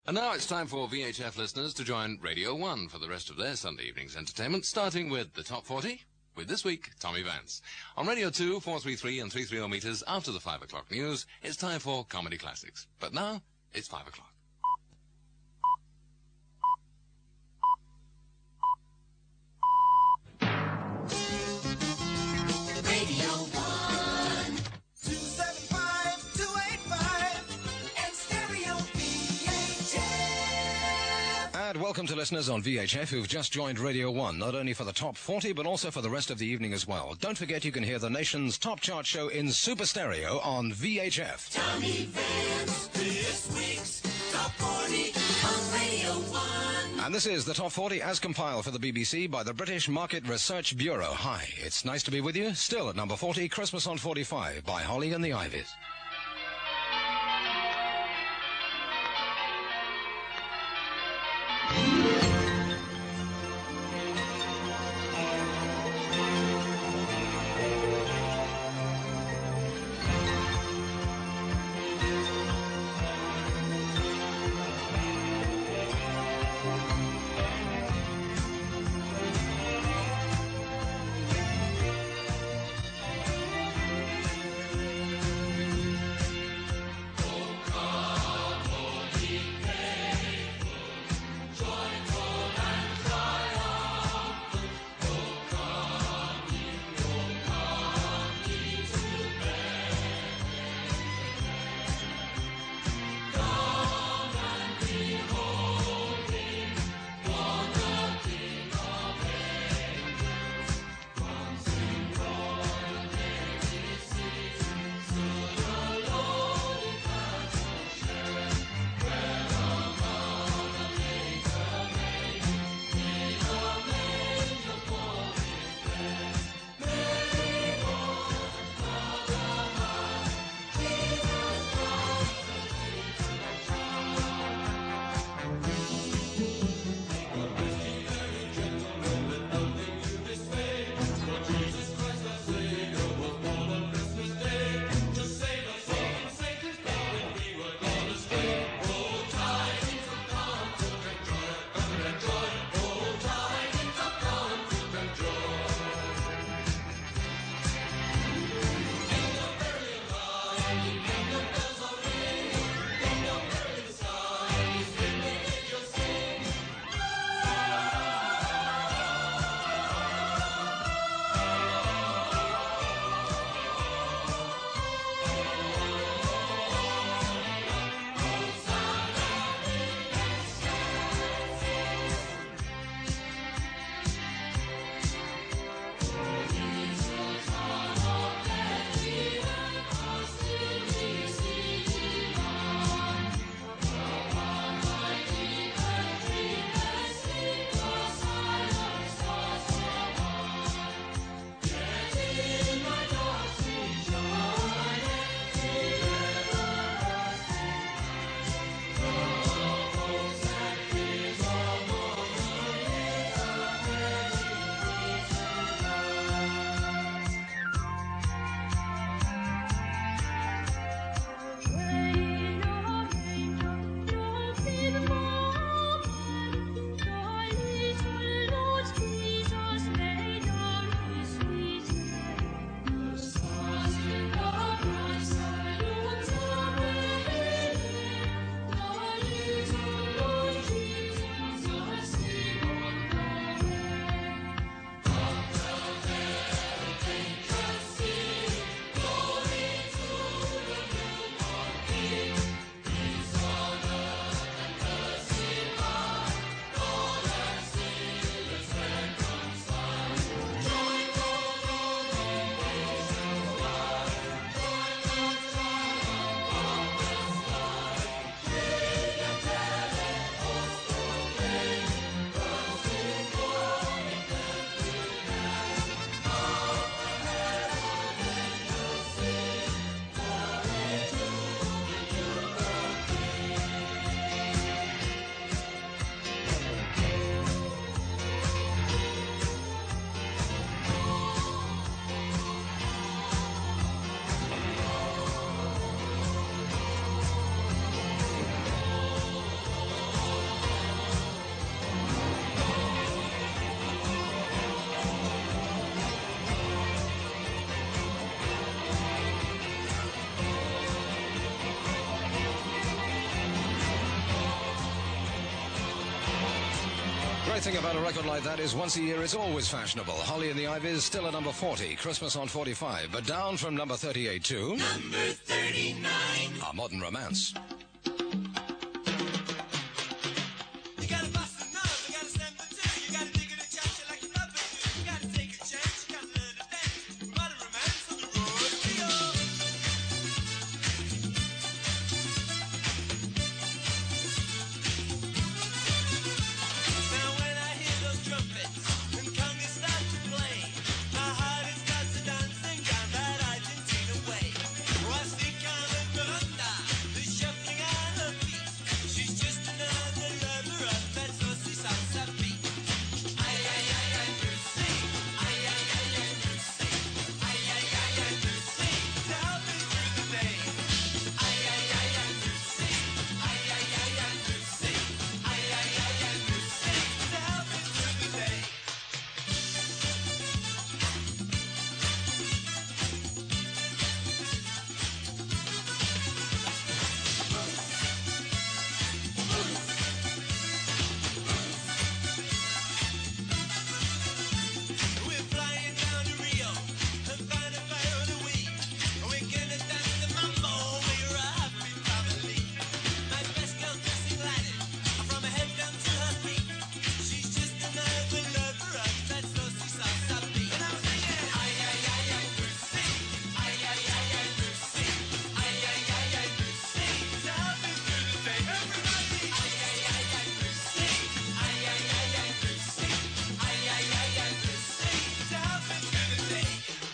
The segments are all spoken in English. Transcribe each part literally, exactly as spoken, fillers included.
And now it's time for V H F listeners to join Radio one for the rest of their Sunday evening's entertainment, starting with the Top forty, with this week, Tommy Vance. On Radio two, four thirty-three and three thirty meters after the five o'clock news, it's time for Comedy Classics. But now, it's five o'clock. Radio one. two seven five, two eight five, and stereo V H F. And welcome to listeners on V H F who've just joined Radio one, not only for the Top forty, but also for the rest of the evening as well. Don't forget you can hear the nation's top chart show in super stereo on V H F. Tommy Vance, this week's Top forty on Radio one. And this is the Top forty as compiled for the B B C by the British Market Research Bureau. Hi, it's nice to be with you. Still at number forty, Christmas on forty-five by Holly and the Ivies. great thing about a record like that is once a year it's always fashionable. Holly and the Ivies still at number forty, Christmas on forty-five, but down from number thirty-eight to... Number thirty-nine. Our Modern Romance. You gotta bust a nut, you gotta stand for two, you gotta dig it and cha like you love it, you gotta take a chance, you gotta learn to dance. Modern Romance on the road to Rio. Now when I hear those trumpets and congas start to play, my heart it starts to dancing down that Argentina way. Oh, I see Carmen Miranda, the shuffling on her feet. She's just another lover of that saucy salsa beat. Ay, ay, ay, ay, Lucy. Ay, ay, ay, ay, Lucy. Ay, ay, ay, ay, Lucy. To help me through the day. Ay, ay, ay, ay, Lucy. Ay, ay, ay, ay, Lucy. Ay, ay, ay, ay, Lucy. To help me through the day. We're flying down to Rio and find a fire to weed. We're gonna dance the mambo. We're a happy family. My best girl dressing Latin from her head down to her feet. She's just another lover of that saucy salsa beat. And I'm singing, ay ay ay ay Lucy, ay ay ay ay Lucy, ay ay ay ay Lucy. To help me through the day, everybody. Ay ay ay ay Lucy, ay ay ay ay Lucy, ay ay ay ay Lucy. To help me through the day.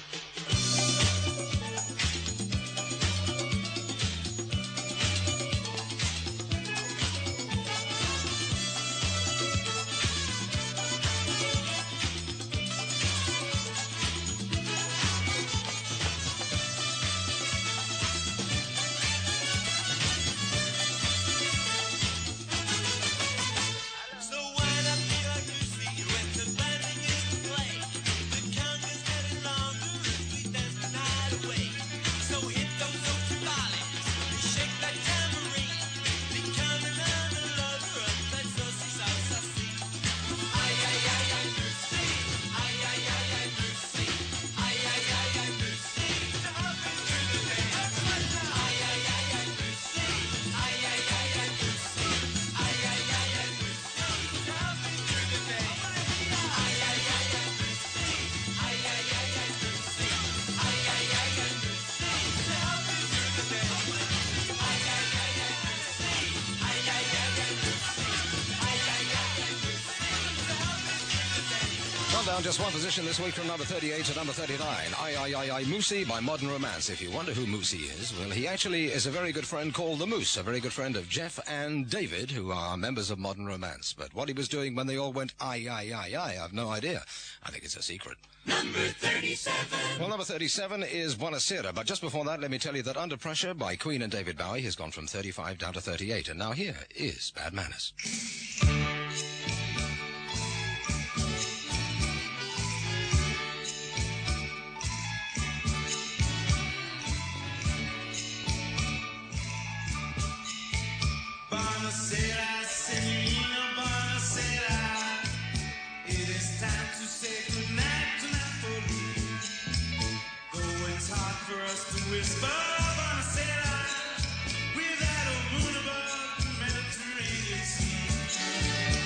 So wind up me like Lucy when the band begins to play. The count is getting longer as we dance the night away. So hit those old timbales, shake that tambourine, become another lover of that saucy salsa scene. Ay ay ay ay Lucy, ay ay ay ay Lucy, ay ay ay ay Lucy. To help me through the day, everybody now. Ay ay ay ay Lucy, ay ay ay ay Lucy, ay ay ay ay Lucy. To help me through the day. Ay ay ay ay Lucy, ay ay ay ay Lucy, ay ay ay ay Lucy. To help me through the day. Ay ay ay ay Lucy, ay ay ay ay Lucy, ay ay ay ay Lucy. To help me through the day. Gone down just one position this week from number thirty-eight to number thirty-nine. I, I, I, I, Moosey by Modern Romance. If you wonder who Moosey is, well, he actually is a very good friend called the Moose, a very good friend of Jeff and David, who are members of Modern Romance. But what he was doing when they all went, I, I, I, I, I've no idea. I think it's a secret. Number thirty-seven. Well, number thirty-seven is Buonasera, but just before that, let me tell you that Under Pressure by Queen and David Bowie has gone from thirty-five down to thirty-eight, and now here is Bad Manners. Buonasera, signorina, buonasera. It is time to say goodnight to Napoli. Though it's hard for us to whisper buonasera without a moon above the Mediterranean Sea.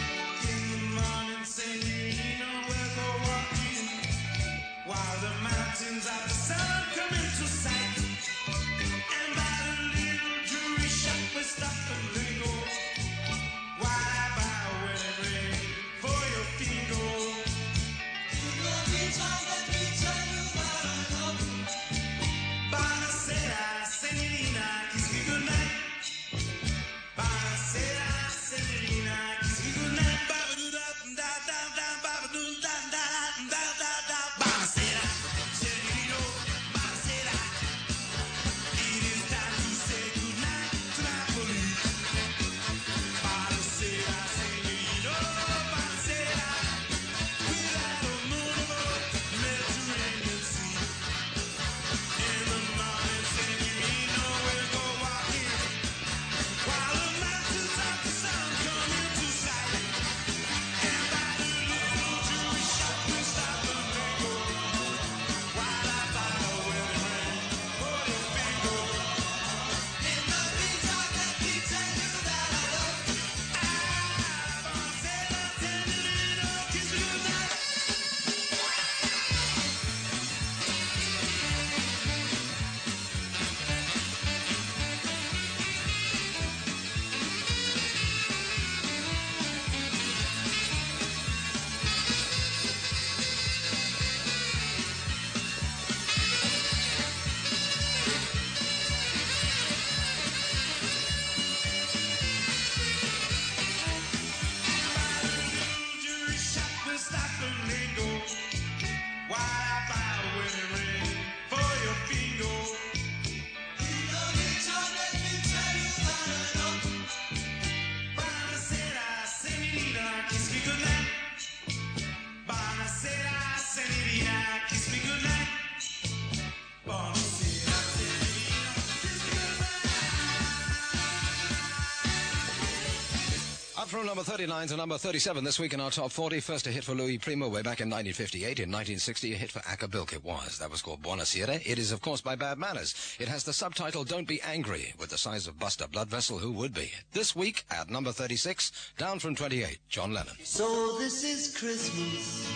Up from number thirty-nine to number thirty-seven this week in our top forty. First a hit for Louis Primo way back in nineteen fifty-eight. In nineteen sixty, a hit for Acapulco it was. That was called Buonasera. It is, of course, by Bad Manners. It has the subtitle Don't Be Angry, with the size of Buster Blood Vessel. Who would be? This week at number thirty-six, down from twenty-eight, John Lennon. So this is Christmas,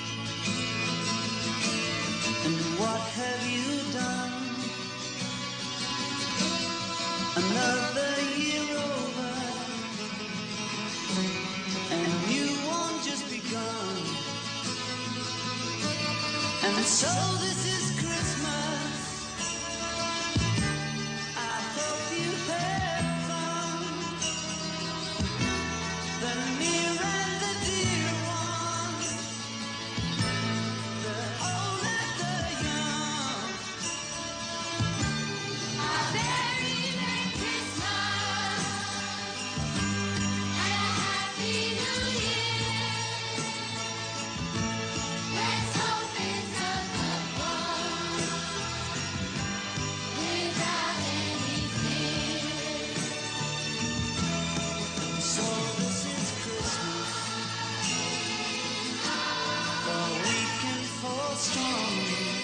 and what have you done? Another year over, and you won't just begun. And so this is Christmas, I hope you had fun. The near and the dear ones, the old and the young. A very Merry Christmas and a Happy New Year. Let's hope it's a good one without any fear. So this is Christmas, for weak and for strong,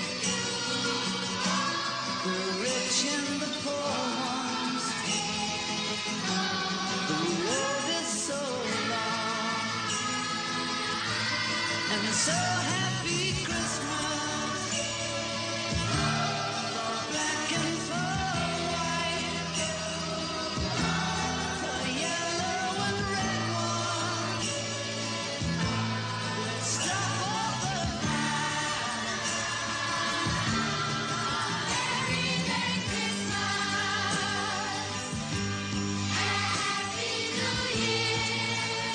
the rich and the poor ones. The road is so long, and so happy Christmas, for black and for white, for yellow and red ones. Let's stop all the night. Very Merry Christmas and a Happy New Year.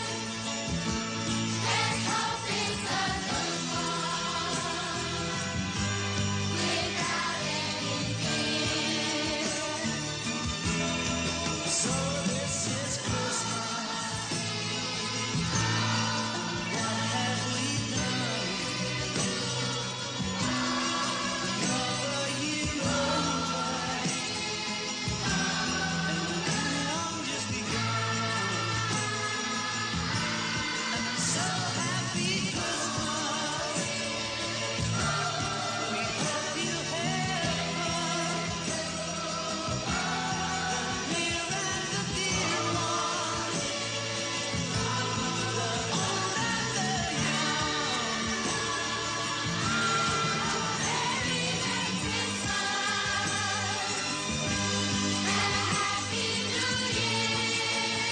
Let's hope it's a good one without any fear. So this is Christmas, and what have we done? Another year over, and the long just begun. And so happy Christmas, we hope you had fun. The near and the dear ones, the old and the young. Very Merry Christmas and a Happy New Year.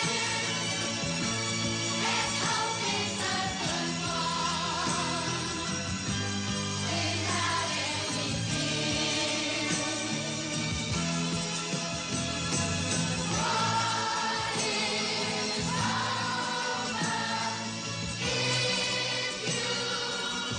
Let's hope it's a good one without any fear. What is over if you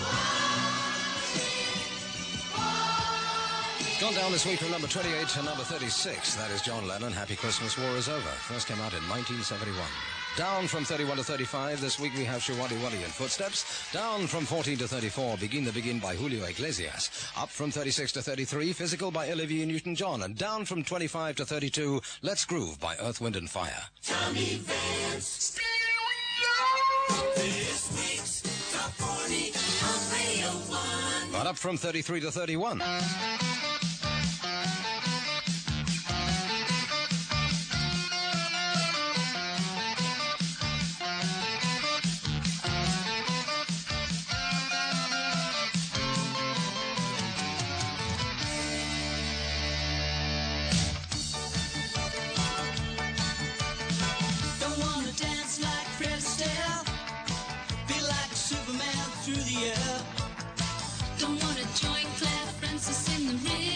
Gone down this week from number twenty-eight to number thirty-six. That is John Lennon. Happy Christmas, War is Over. First came out in nineteen seventy-one. Down from thirty-one to thirty-five. This week we have Shawadi Wadi and Footsteps. Down from fourteen to thirty-four. Begin the Begin by Julio Iglesias. Up from thirty-six to thirty-three. Physical by Olivia Newton-John. And down from twenty-five to thirty-two. Let's Groove by Earth, Wind and Fire. Tommy Vance. This week's Top forty on Radio one. But up from thirty-three to thirty-one. Don't wanna dance like Fred Astaire, feel like Superman through the air. don't wanna join Claire Francis in the ring?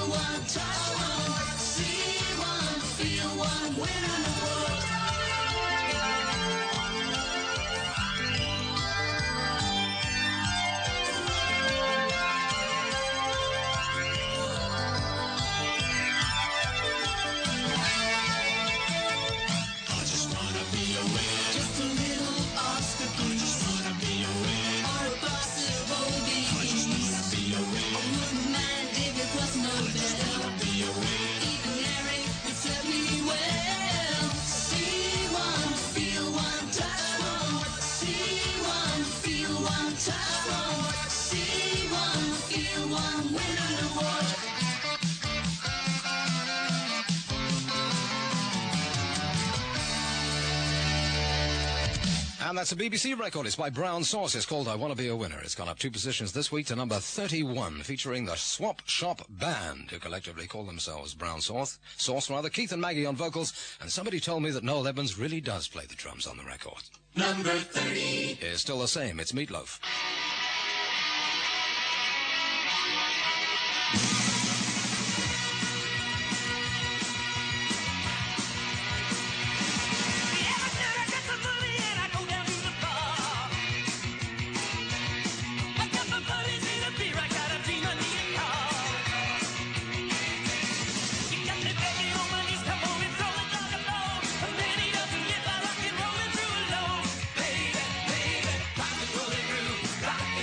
one, touch one, see one, feel one, win an award. Just a little obstacle. I just wanna be a win. Or a possible beat. I wouldn't mind if it was no better. Even Larry would serve me well. See one, feel one, touch one. See one, feel one, touch one. See one, feel one, win an award. And that's a B B C record. It's by Brown Sauce. It's called I Want to Be a Winner. It's gone up two positions this week to number thirty-one, featuring the Swap Shop Band, who collectively call themselves Brown Sauce. Sauce, rather. Keith and Maggie on vocals. And somebody told me that Noel Edmonds really does play the drums on the record. Number thirty. It's still the same. It's Meatloaf. Every time I get some money and I go down to the bar. I got my buddies in a beer, I got a dream I need a car. You got me begging on my knees, come on and throw it like a bone. A man he doesn't get by rock and rolling through alone. Baby, baby, rock and roll it through, rock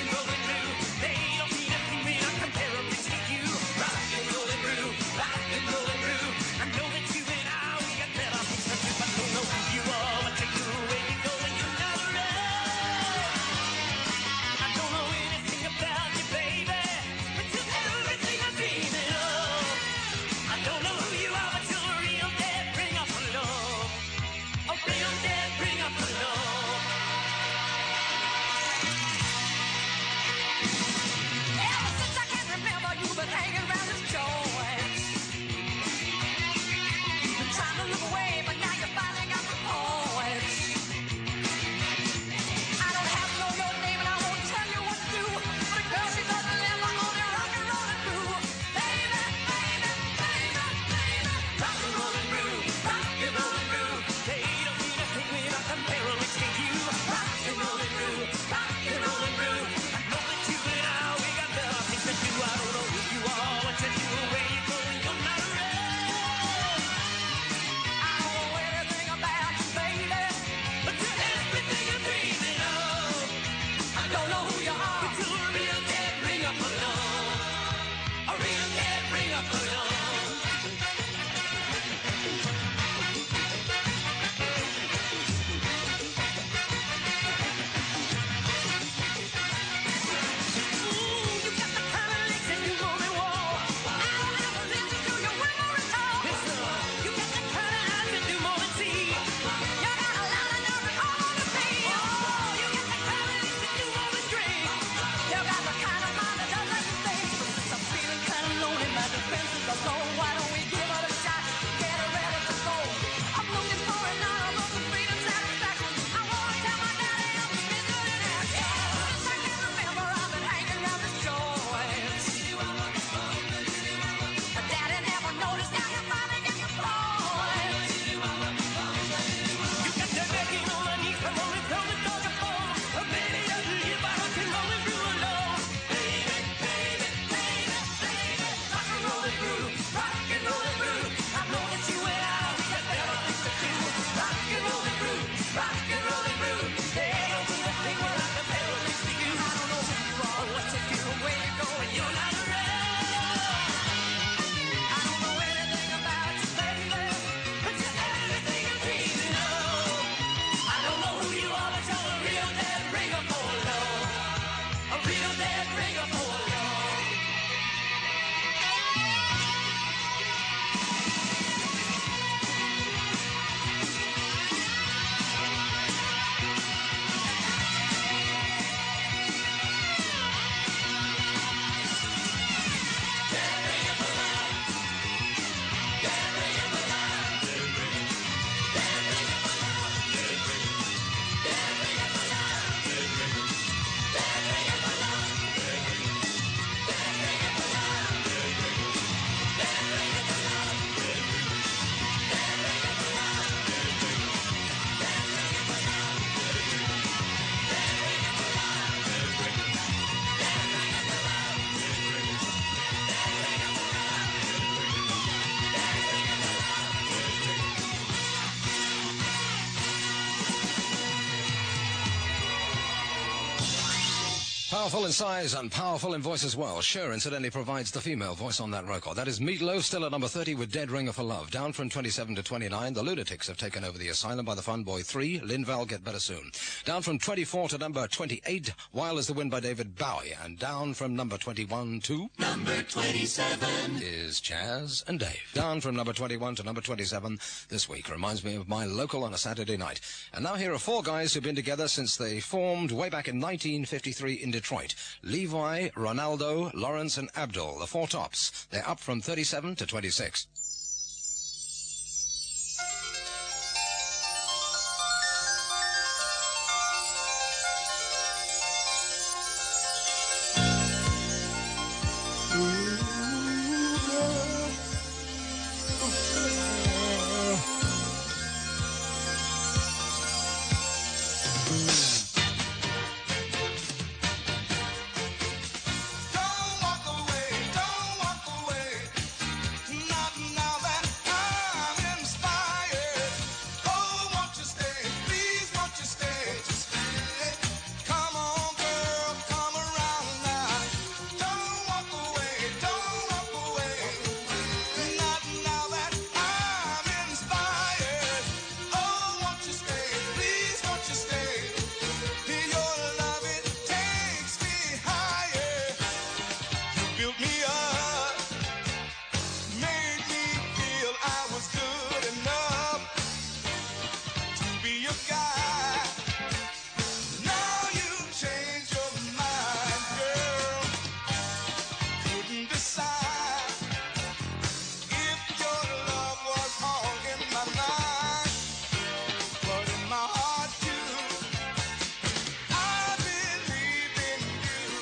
Powerful in size and powerful in voice as well. Cher, incidentally, provides the female voice on that record. That is Meat Loaf, still at number thirty with Dead Ringer for Love. Down from twenty-seven to twenty-nine, the Lunatics have taken over the Asylum by the Fun Boy three. Lynn Val, Get Better Soon. Down from twenty-four to number twenty-eight, Wild as the Wind by David Bowie. And down from number twenty-one to Number twenty-seven. is Chaz and Dave. Down from number twenty-one to number twenty-seven this week. Reminds me of my local on a Saturday night. And now here are four guys who've been together since they formed way back in nineteen fifty-three in Detroit. Levi, Ronaldo, Lawrence and Abdul, the Four Tops. They're up from thirty-seven to twenty-six. Don't walk away, don't walk away. Not now that I'm inspired. Oh, won't you stay? Please, won't you stay? Just stay. Come on, girl, come around now. Don't walk away, don't walk away. Not now that I'm inspired. Oh, won't you stay? Please, won't you stay? Your love, it takes me higher. You built me up, made me feel I was good enough to be your guy. Now you changed your mind, girl. Couldn't decide if your love was all in my mind, but in my heart too. I believe in you.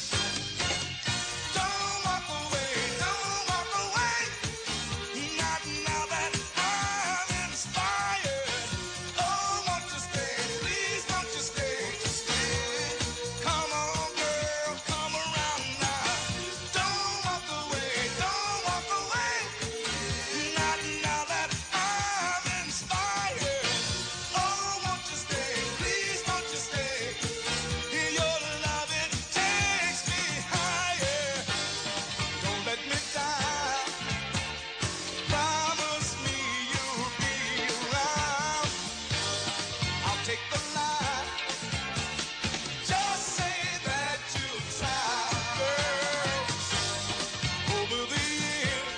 Don't walk away, don't walk away. Not now that I'm inspired. Oh, won't you stay? Please, won't you stay? Just stay. Come on, girl, come around now. Don't walk away, don't walk away. Not now that I'm inspired. Oh, won't you stay? Please, won't you stay? Your love, it takes me higher. Don't let me down. Promise me you'll be around. I'll take the line. Just say that you'll try, girl. Over the years,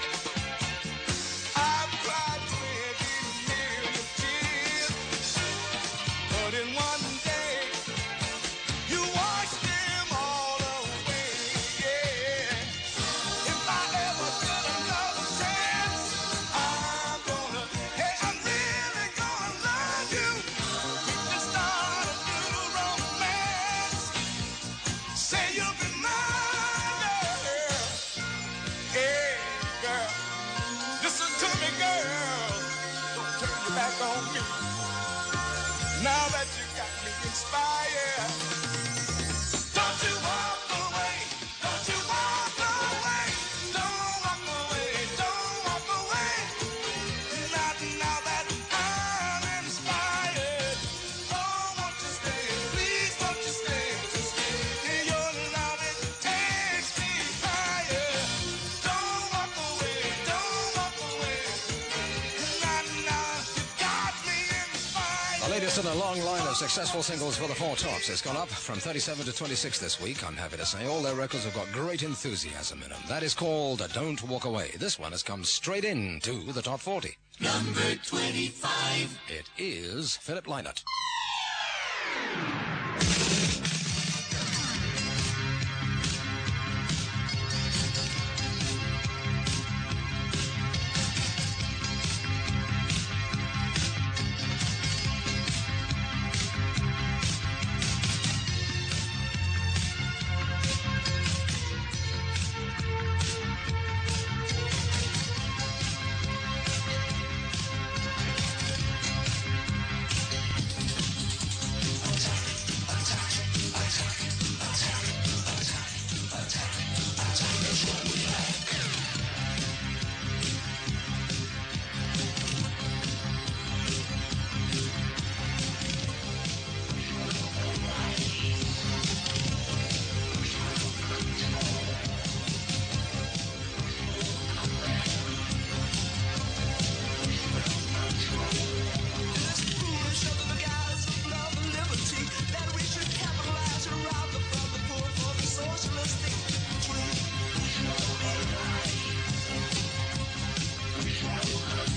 I've cried twenty million tears, but in one day, you wash them all away, yeah. If I ever get another chance, I'm gonna, hey, I'm really gonna love you. We can start a little romance. Say you'll be mine, girl. Hey, girl, listen to me, girl. Don't turn your back on me. Now that you got me inspired. Don't you walk away, don't you walk away, don't walk away, don't walk away. Not now that I'm inspired. Oh, won't you stay, please, won't you stay? Just stay. Your love, it takes me higher. Don't walk away, don't walk away. Not now, you got me inspired. The latest in a long line of successful singles for the Four Tops. It's gone up from thirty-seven to twenty-six this week. I'm happy to say all their records have got great enthusiasm in them. That is called Don't Walk Away. This one has come straight into the top forty. Number twenty-five. It is Philip Lynott.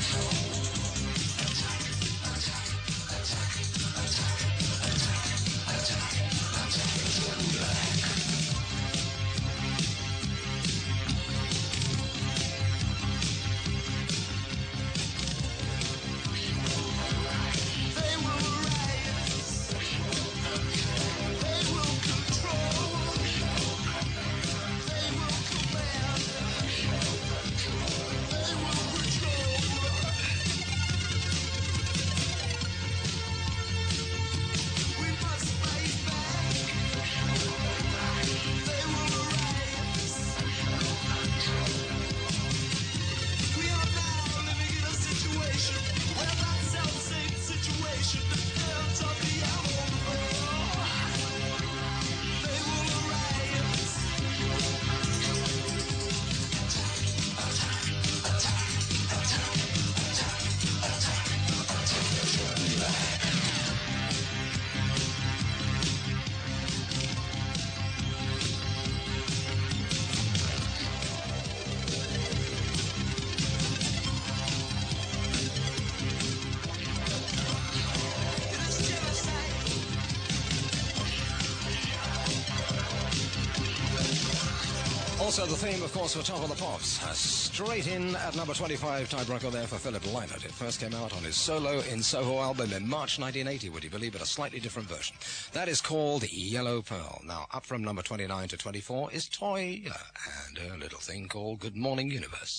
Also the theme, of course, for Top of the Pops. Uh, straight in at number twenty-five, tiebreaker there for Philip Lynott. It first came out on his solo in Soho album in March nineteen eighty, would you believe it? A slightly different version. That is called Yellow Pearl. Now, up from number twenty-nine to twenty-four is Toyah and her little thing called Good Morning Universe.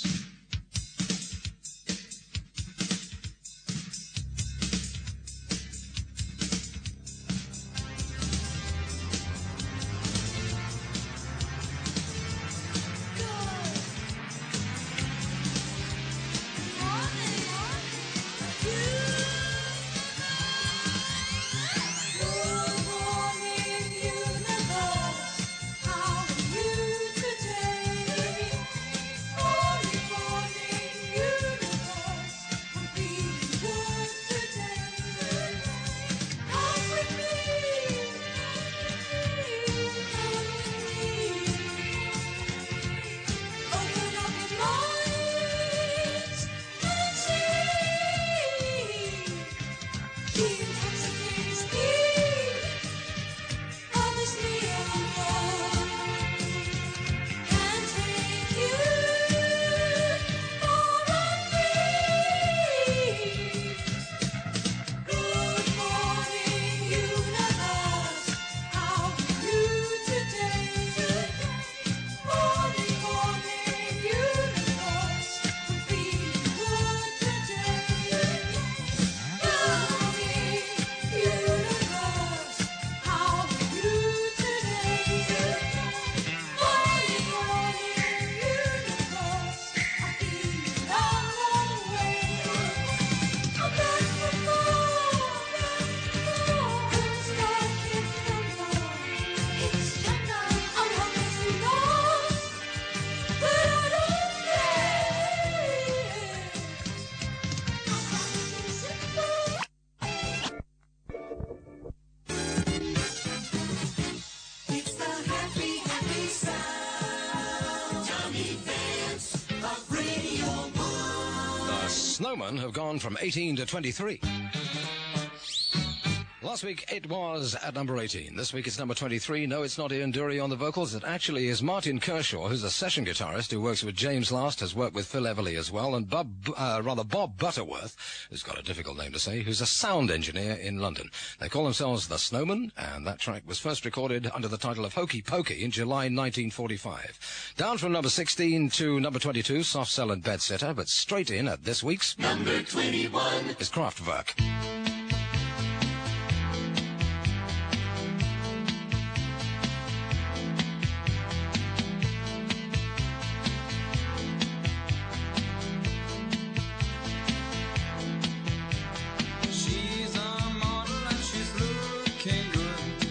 It's the happy, happy sound. Tommy Vance of Radio One. The Snowmen have gone from eighteen to twenty-three. Last week it was at number eighteen. This week it's number twenty-three. No, it's not Ian Dury on the vocals. It actually is Martin Kershaw, who's a session guitarist who works with James Last, has worked with Phil Everly as well, and Bob, uh, rather Bob Butterworth, who's got a difficult name to say, who's a sound engineer in London. They call themselves The Snowmen, and that track was first recorded under the title of Hokey Pokey in July nineteen forty-five. Down from number sixteen to number twenty-two, Soft Cell and Bedsitter, but straight in at this week's Number twenty-one. is Kraftwerk. She's a model and she's looking good.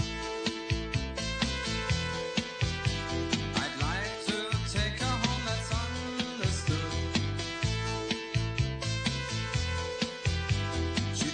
I'd like to take her home, that's understood.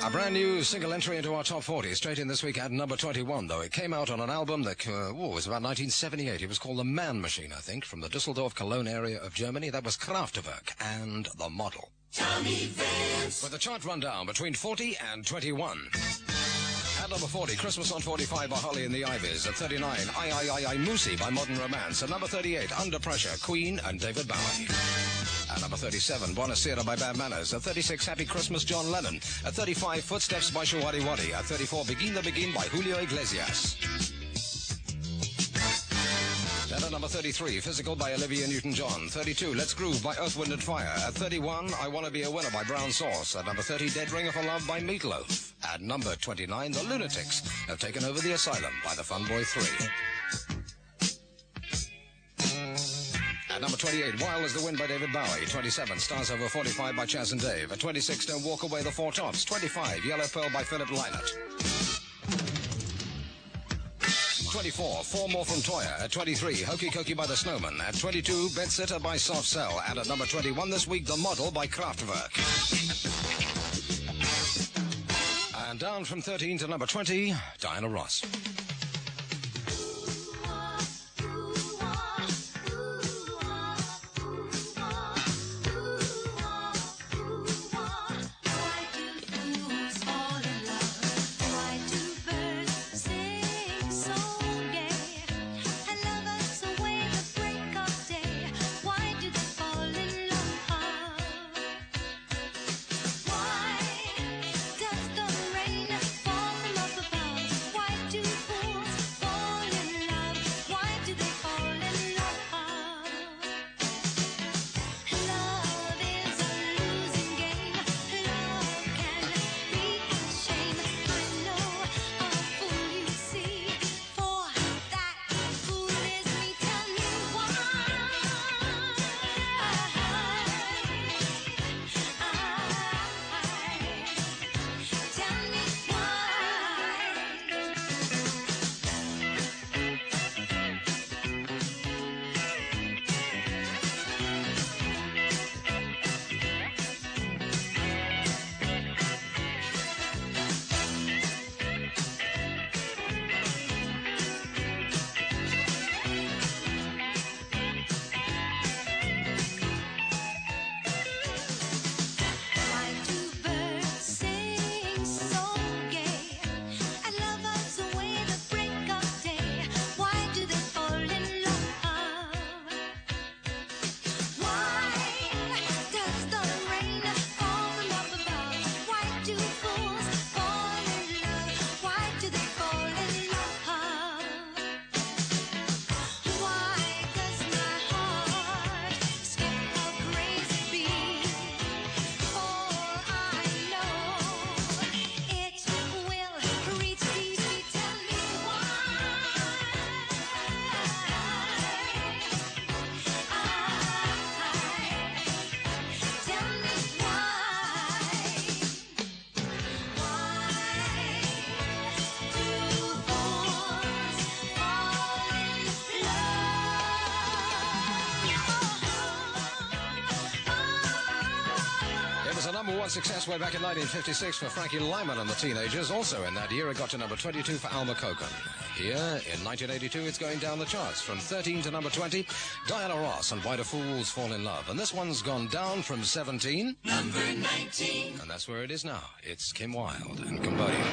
A brand new single entry into our top forty, straight in this week at number twenty-one, though. It came out on an album that uh, oh, was about nineteen seventy-eight. It was called The Man Machine, I think, from the Dusseldorf Cologne area of Germany. That was Kraftwerk and The Model. Tommy Vance. With a chart rundown between forty and twenty-one. At number forty, Christmas on forty-five by Holly and the Ivies. At thirty-nine, I, I, I, I, Moosey by Modern Romance. At number thirty-eight, Under Pressure, Queen and David Bowie. At number thirty-seven, Buonasera by Bad Manners. At thirty-six, Happy Christmas, John Lennon. At thirty-five, Footsteps by Shawadi Wadi. At thirty-four, Begin the Begin by Julio Iglesias. Then at number thirty-three, Physical by Olivia Newton-John. thirty-two, Let's Groove by Earth, Wind and Fire. At thirty-one, I Wanna Be a Winner by Brown Sauce. At number thirty, Dead Ringer for Love by Meatloaf. At number twenty-nine, The Lunatics have taken over the Asylum by the Fun Boy three. At number twenty-eight, Wild as the Wind by David Bowie. twenty-seven, Stars Over forty-five by Chaz and Dave. At twenty-six, Don't Walk Away, The Four Tops. twenty-five, Yellow Pearl by Philip Lynott. twenty-four, Four More from Toya. At twenty-three, Hokey Cokey by The Snowman. At twenty-two, Bedsitter by Soft Cell. And at number twenty-one this week, The Model by Kraftwerk. And down from thirteen to number twenty, Diana Ross. Number one success way back in nineteen fifty-six for Frankie Lyman and the Teenagers. Also in that year, it got to number twenty-two for Alma Coken. Here, in nineteen eighty-two, it's going down the charts. From thirteen to number twenty, Diana Ross and Why Do Fools Fall in Love. And this one's gone down from seventeen. Number nineteen. And that's where it is now. It's Kim Wilde and Cambodia.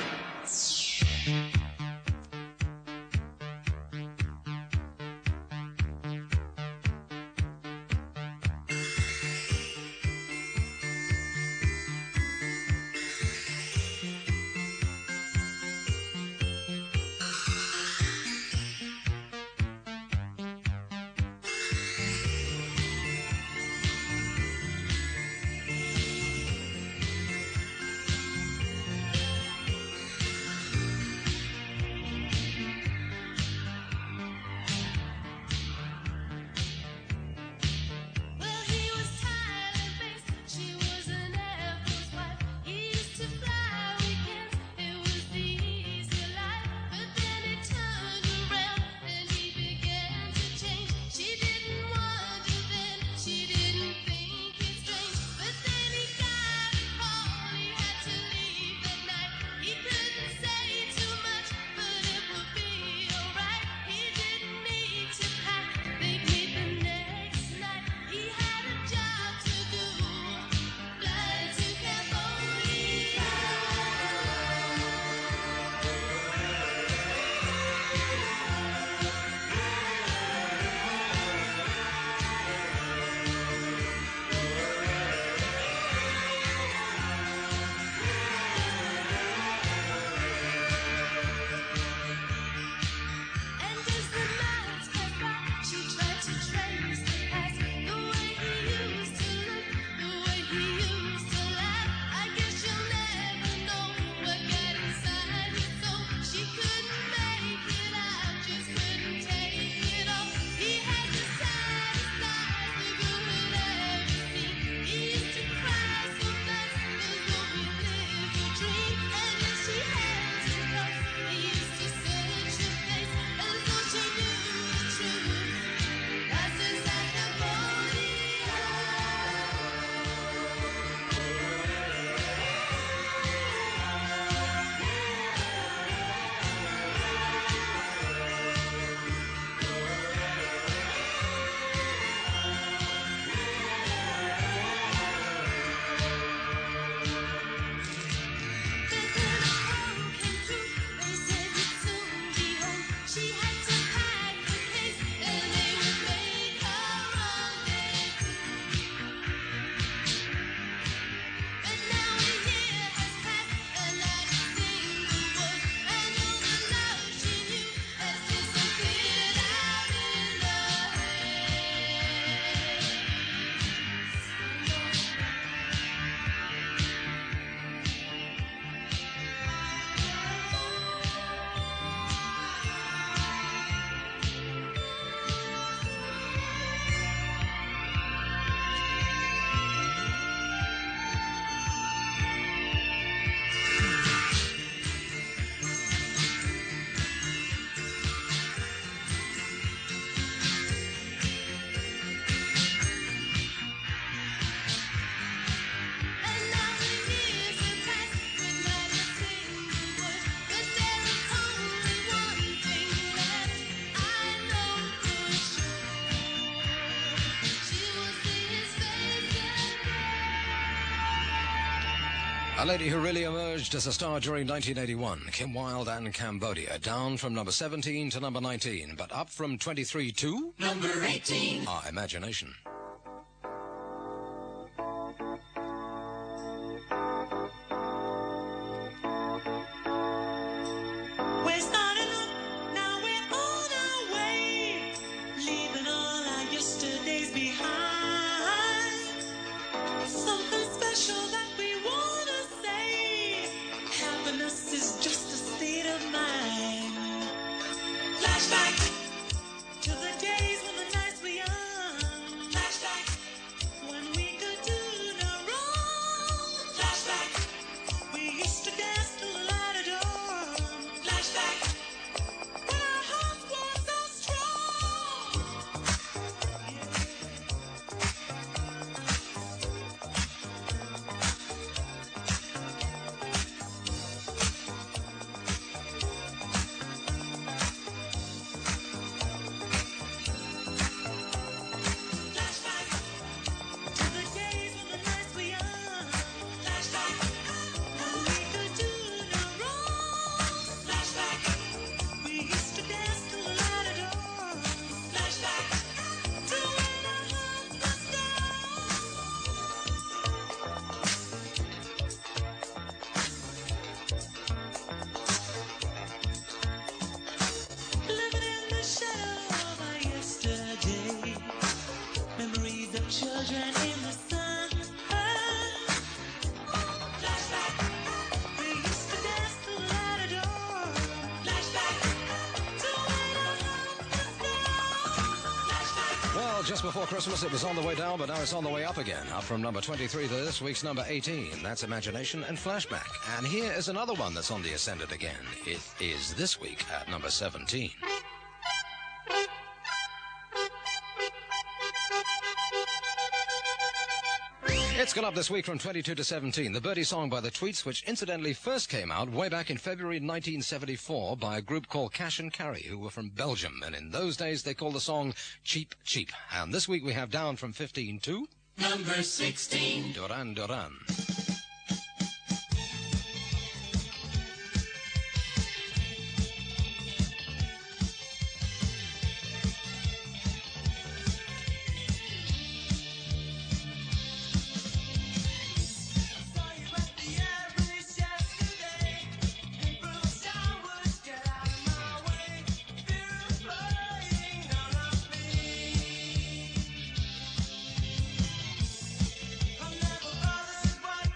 A lady who really emerged as a star during nineteen eighty-one, Kim Wilde and Cambodia, down from number seventeen to number nineteen, but up from twenty-three to Number eighteen. Our Imagination. We're starting up, now we're on our way, leaving all our yesterdays behind. Something special that we wanna say. Happiness is just a state of mind. Flashback to the days when the nights were young. Flashback when we could do no wrong. Flashback we used to dance till the light of dawn. Flashback when our hearts were so strong. Flashback to the days when the nights were young. Flashback when we could do no wrong. Flashback we used to dance till the light of dawn. Flashback to when our hearts were strong. Living in the shadow of our yesterday. Memories of children in the sun. Flashback we used to dance till the light of dawn. Flashback to when our hearts were strong. Flashback Well, just before Christmas it was on the way down, but now it's on the way up again. Up from number twenty-three to this week's number eighteen. That's Imagination and Flashback. And here is another one that's on the ascendant again. It is this week at number seventeen. It's gone up this week from twenty-two to seventeen. The Birdie song by the Tweets, which incidentally first came out way back in February nineteen seventy-four by a group called Cash and Carry, who were from Belgium. And in those days, they called the song Cheap Cheap. And this week we have down from fifteen to Number sixteen. Duran Duran. saw you at the average yesterday. April showers, get out of my way. Fear of flying on our feet. I'm never bothered what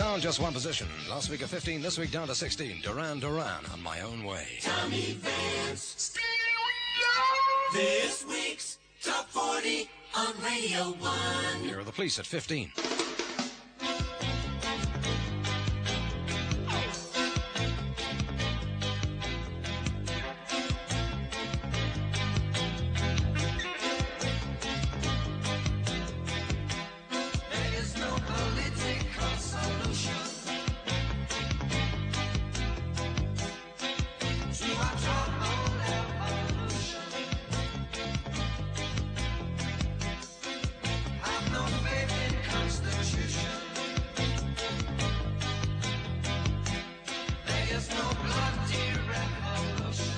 down just one position. Last week at fifteen, this week down to sixteen. Duran Duran, On My Own Way. Tommy Vance. This week's Top forty on Radio one. Here are the Police at fifteen. There is no political solution to our troubled evolution. Have no faith in Constitution. There is no bloody revolution.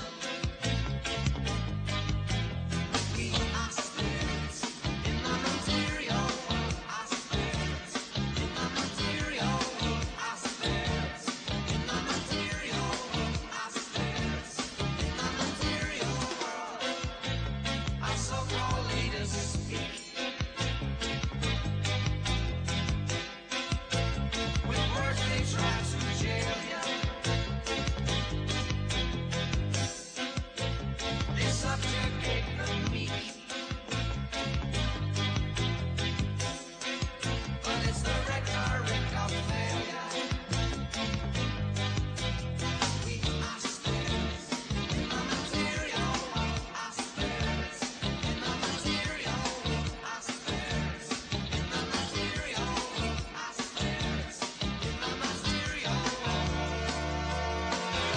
We are spirits in the material world. Our spirits in the material world. Our spirits in the material world. Our spirits in the material world. Our so-called leaders speak with words they try to jail you. They subjugate the meek. But it's the rhetoric of failure. We are spirits in the material world. Our spirits in the material world. Our spirits in the material world. Our spirits in the material world.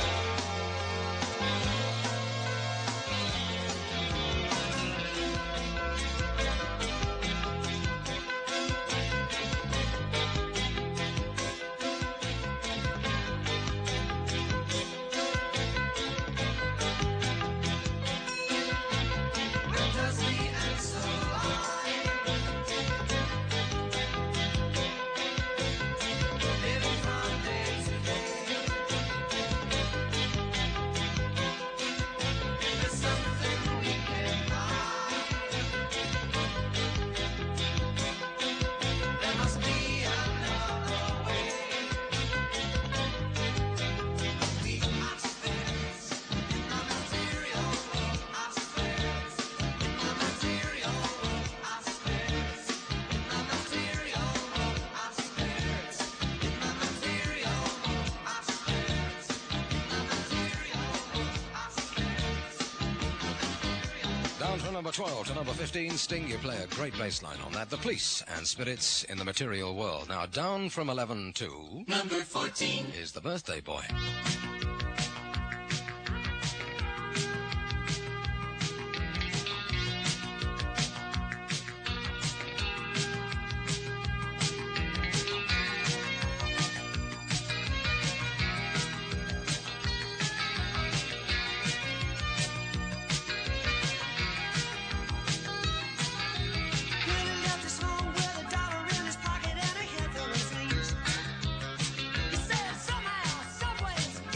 Where does the answer lie? Living from day to day. If there's something we can buy, there must be another way. We are spirits in the material world. Our spirits in the material world. Our spirits in the material world. Our spirits in the material world. Our spirits in the material world. Our spirits in the material. Down from number twelve to number fifteen, Sting, you play a great bass line on that. The Police and Spirits in the Material World. Now, down from eleven to Number fourteen. is The Birthday Boy. Living at this home with a dollar in his pocket and a handful of things. He said somehow, some ways,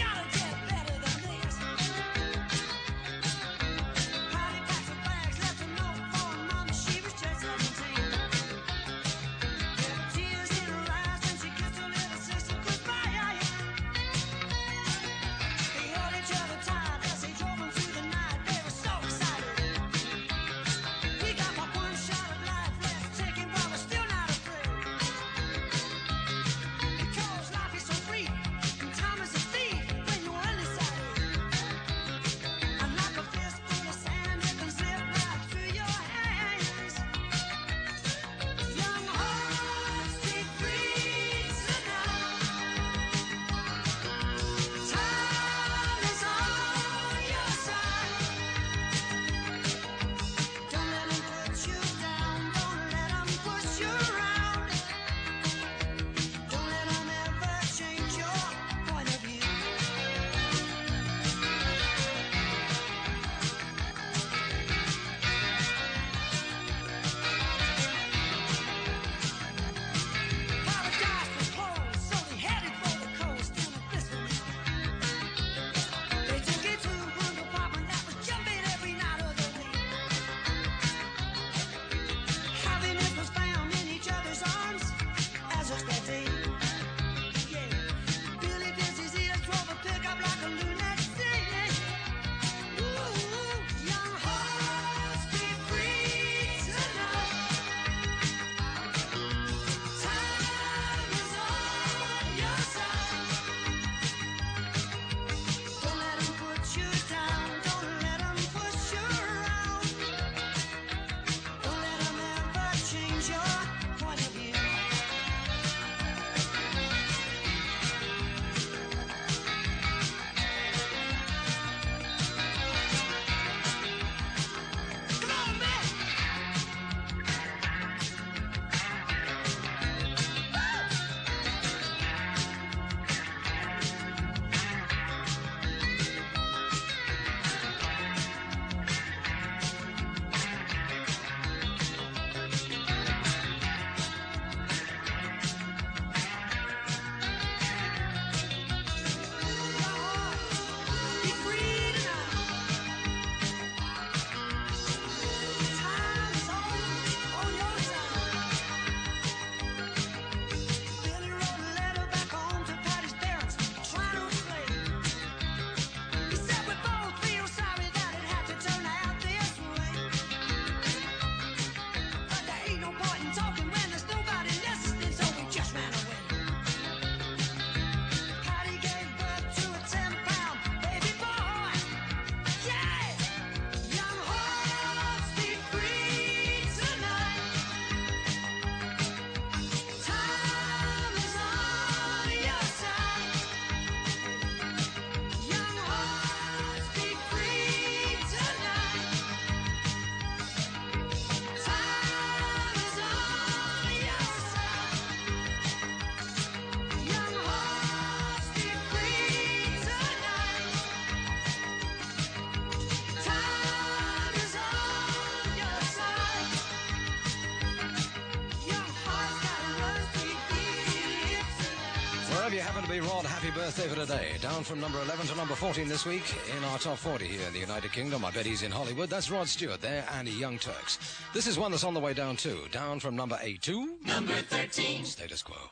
If you happen to be Rod, happy birthday for today. Down from number eleven to number fourteen this week in our top forty here in the United Kingdom. I bet he's in Hollywood. That's Rod Stewart there and the Young Turks. This is one that's on the way down too. Down from number eight to number thirteen. Status Quo.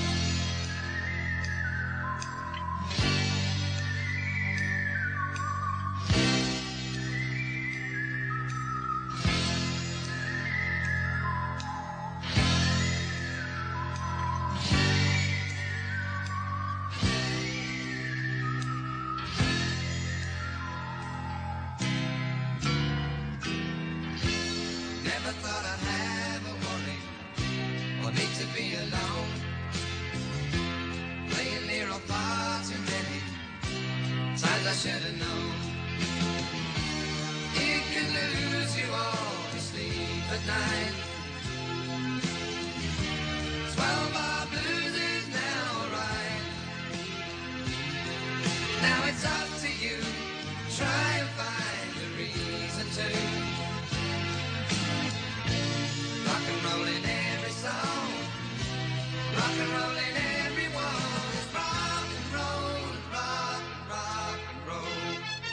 Never thought I'd have a worry or need to be alone. Playing near or far too many times I should have known. It can lose you all to sleep at night. Twelve bar blues is now alright. Now it's up to you. Try and find a reason to. Rock and roll in every song, rock and roll in every one. It's rock and roll and rock and rock and roll.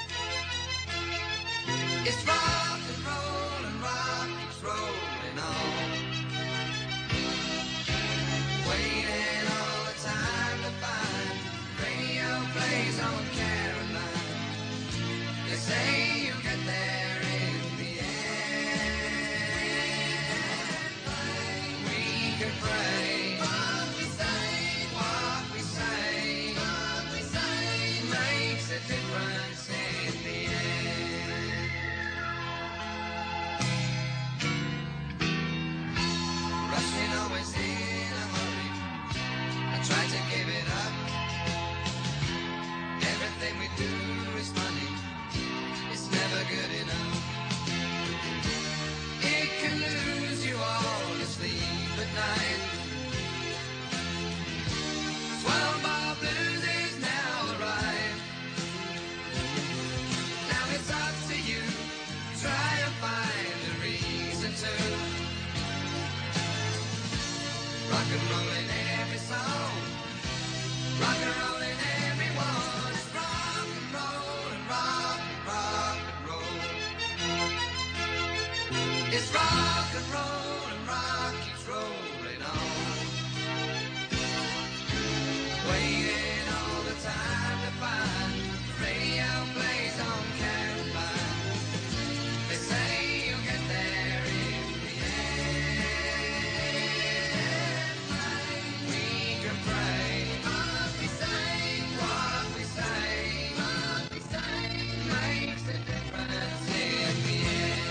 It's rock and roll and rock keeps rolling on. Waiting all the time to find radio plays on Caroline. They say you'll get there in the end. We can pray. What we say, what we say, what we say makes a difference in the end. Rushing always in a hurry. I try to give it up. Everything we do is funny. It's never good enough. It can lose you all to sleep at night. Twelve bar blues is now alright. Now it's up to you. Try and find a reason to. Rock and roll in every song. Rock and roll in every one. It's rock and roll and rock and rock and roll. It's rock and roll and rock keeps rolling on. Waiting all the time to find the radio plays on Caroline. They say you'll get there in the end. We can pray. What we say, what we say, what we say makes a difference in the end.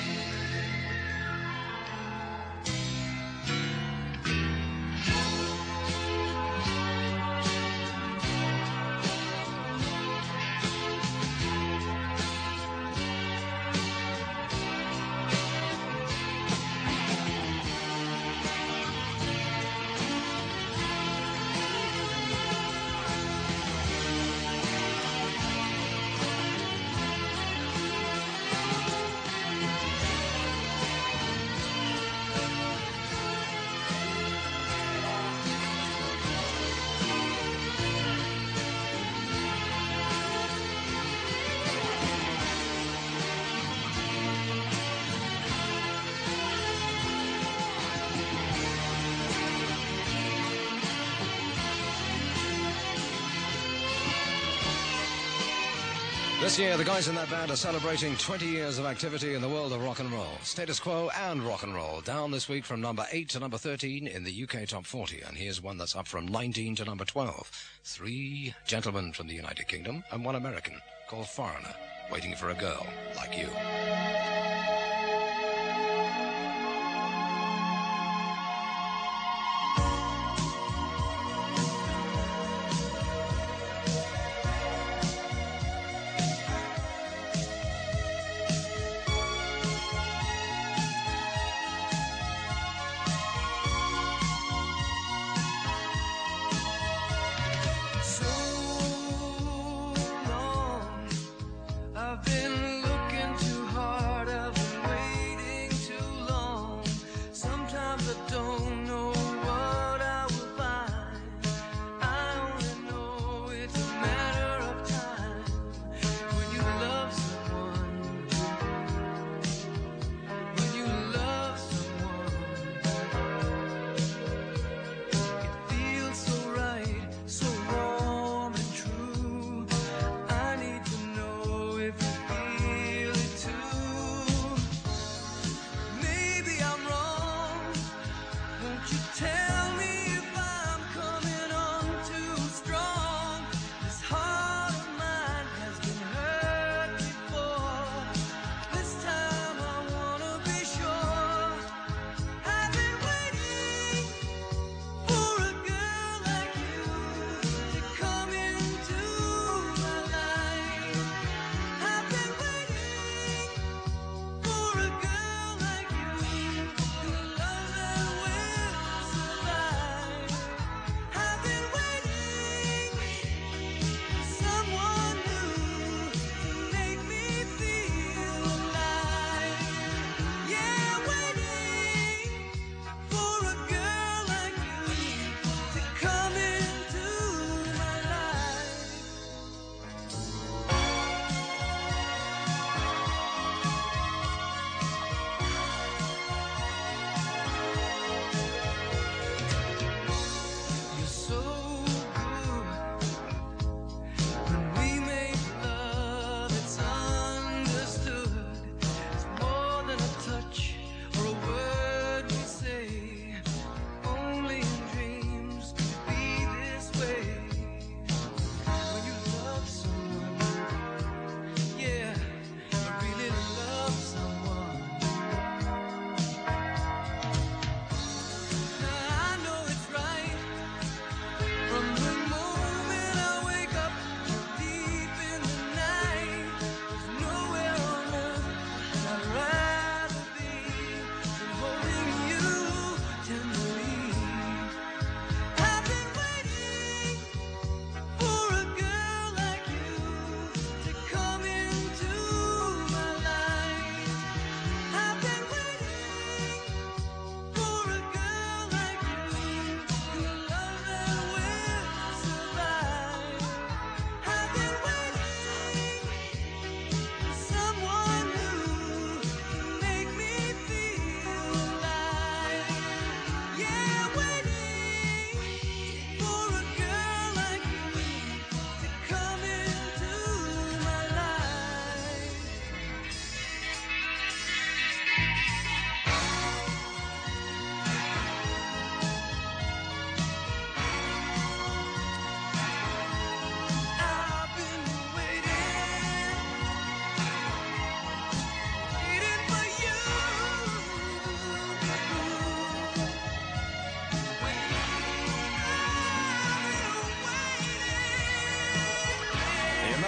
This year, the guys in that band are celebrating twenty years of activity in the world of rock and roll. Status Quo and rock and roll, down this week from number eight to number thirteen in the U K Top forty. And here's one that's up from nineteen to number twelve. Three gentlemen from the United Kingdom and one American called Foreigner, waiting for a girl like you. So long, I've been looking too hard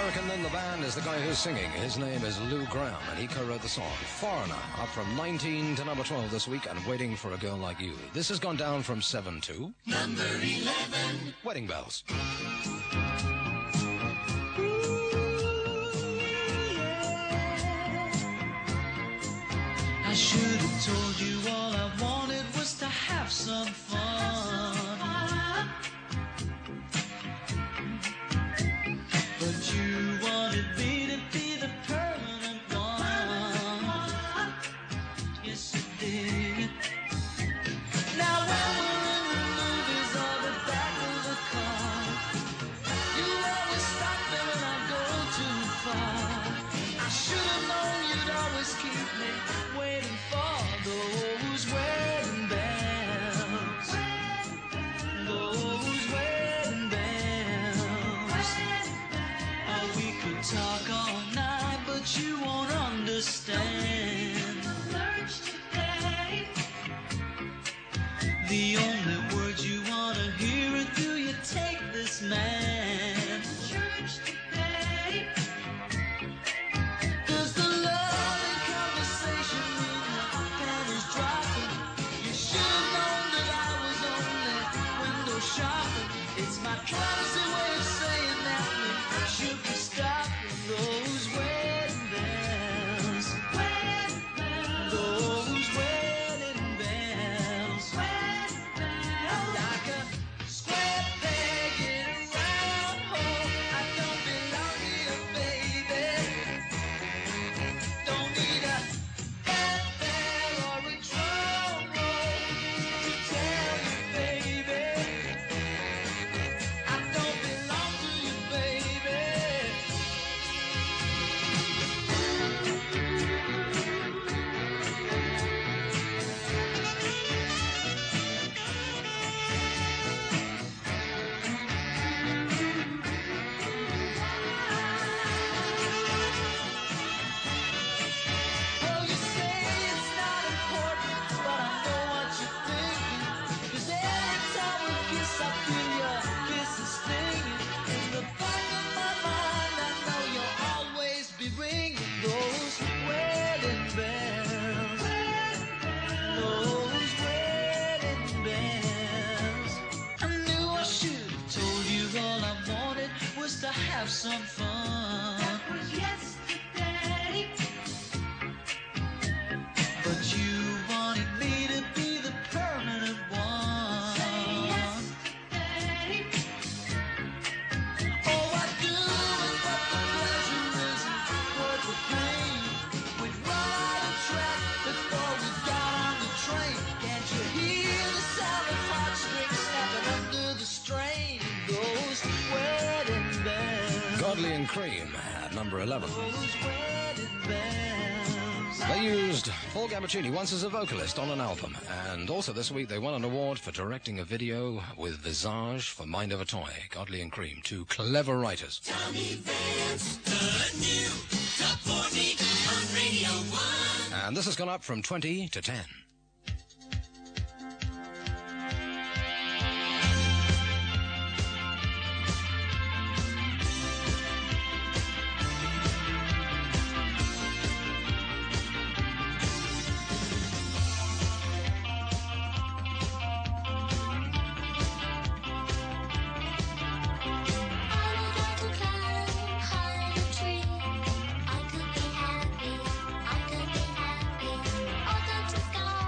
American than the band is the guy who's singing. His name is Lou Gramm, and he co-wrote the song. Foreigner, up from nineteen to number twelve this week, and Waiting for a Girl Like You. This has gone down from seven to... Number eleven. Wedding Bells. I should have told you all I wanted was to have some fun. But you wanted me to be the permanent one. Yes, you did. Now when we're in the movies or the back of the car, you always stop me when I go too far. I should have known you'd always keep me waiting for those wedding bells. Those wedding bells. Oh, we could talk all night, but you won't understand. The only words you wanna hear are, do you take this man? Church today. Does the love and conversation mean the pen is dropping? You should have known that I was only window shopping. It's my clumsy way of saying that we should be stopping those wedding bells. Those wedding bells. Like a square peg in a round hole. I don't belong here, baby. Don't need a fanfare or a drum roll to tell you, baby, I don't belong to you, baby. Well, you say it's not important, but I know what you're thinking. 'Cause every time we kiss, I feel your kisses stinging. In the back of my mind, I know you'll always be ringing those wedding bells. Those wedding bells. I knew I should have told you all I wanted was to have some fun. That was yesterday. But you wanted me to be the permanent one. Say yes today. Oh, I do it, but the pleasure isn't worth the pain. We'd run out of track before we got on the train. Can't you hear the sound of heartstrings snapping under the strain? Those wedding bells. Godley and Cream at number eleven. Those wedding bells. They used Paul Gambaccini once as a vocalist on an album, and also this week they won an award for directing a video with Visage for Mind of a Toy. Godley and Cream, two clever writers. Tommy Vance, the new Top forty on Radio one. And this has gone up from twenty to ten. I could be happy, I could be happy. Although to God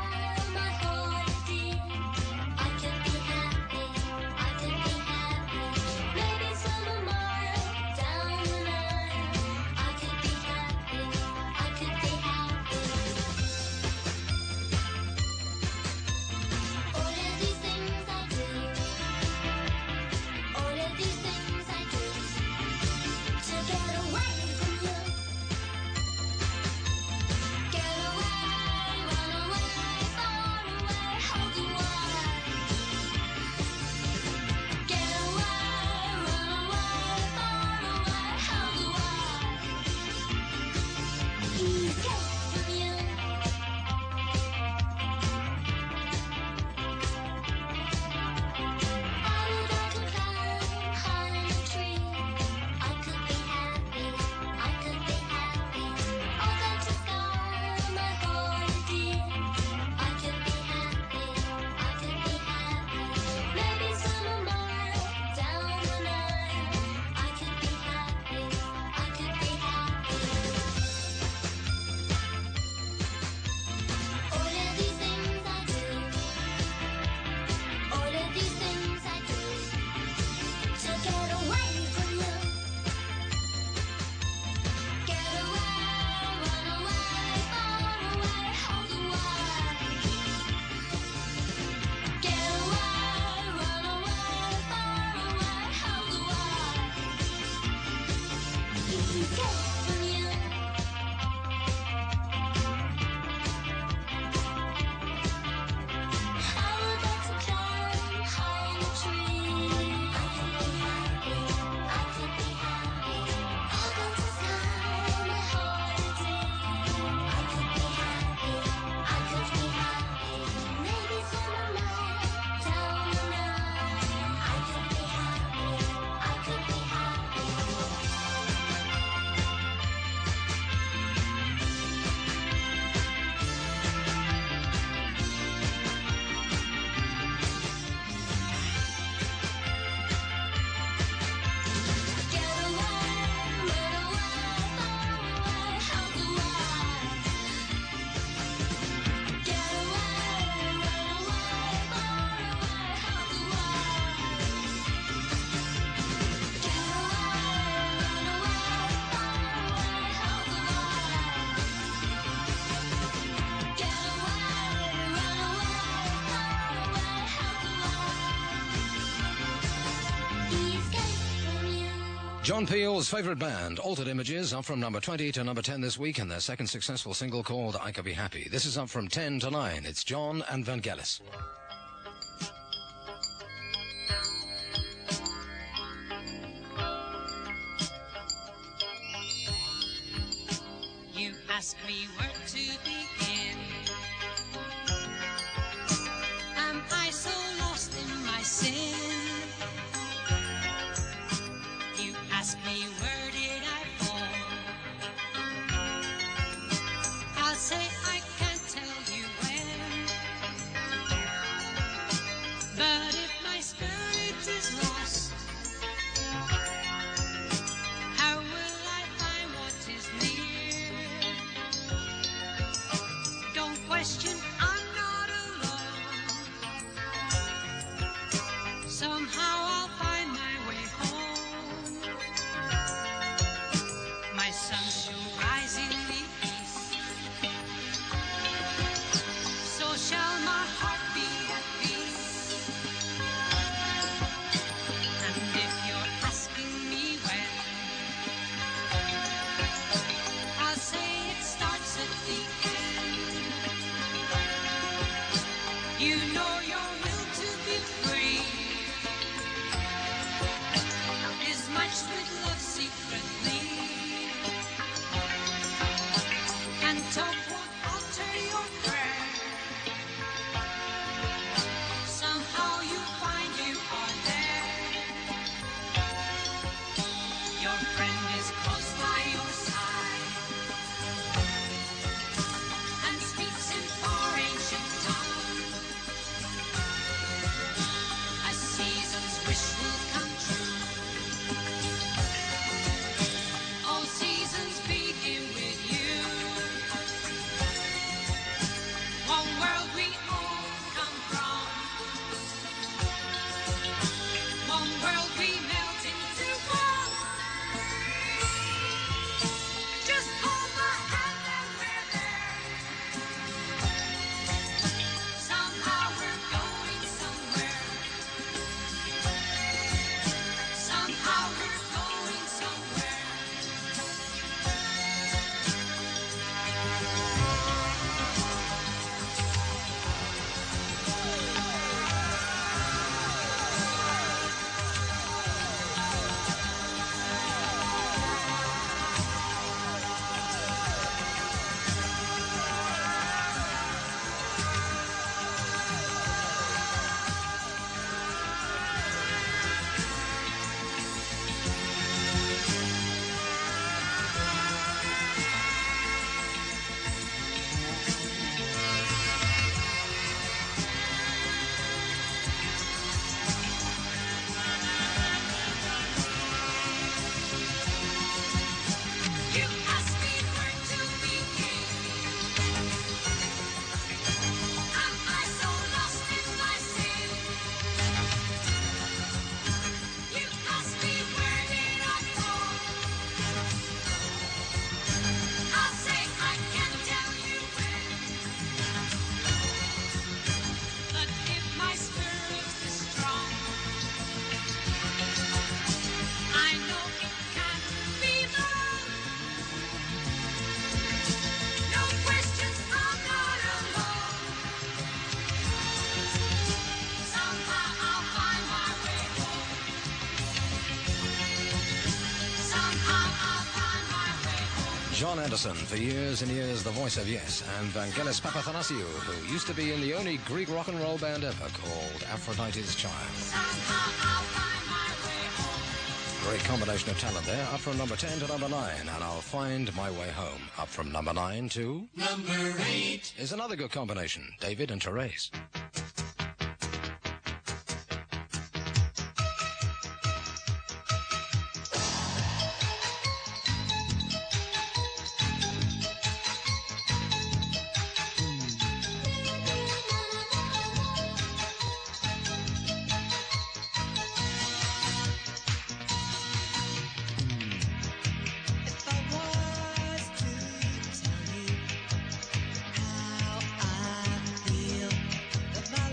John Peel's favourite band, Altered Images, up from number twenty to number ten this week, and their second successful single called I Could Be Happy. This is up from ten to nine. It's John and Vangelis. You ask me where to begin. Am I so lost in my sin? You ask me where did I fall? I'll say I can't tell you when. But if my spirit is lost, how will I find what is near? Don't question, I'm not alone. Somehow I'll find my way home. My sun shall rise in the east, so shall my heart be at peace. And if you're asking me when, I'll say it starts at the end. You know your will to be free is matched with love secretly. And talk won't alter your prayer. Somehow you find you are there. Your friend is close by your side and speaks in far ancient tongue. A season's wish will come true. All seasons begin with you. One world we all come from. One world we melt into one. Just hold my hand and we're there. Somehow we're going somewhere. Somehow we're going somewhere. You ask me where to begin. Am I so lost in my sin? You ask me where did I fall? I'll say I can't tell you when. But if my spirit is strong, I know it can't be wrong. No questions, I'm not alone. Somehow I'll find my way home. Somehow I'll find my way home. John Anderson, for years and years the voice of Yes, and Vangelis Papathanasiou, who used to be in the only Greek rock and roll band ever called Aphrodite's Child. Somehow I'll find my way home. Great combination of talent there, up from number ten to number nine, and I'll Find My Way Home. Up from number nine to Number eight. is another good combination, David and Therese. If I was to tell you how I feel about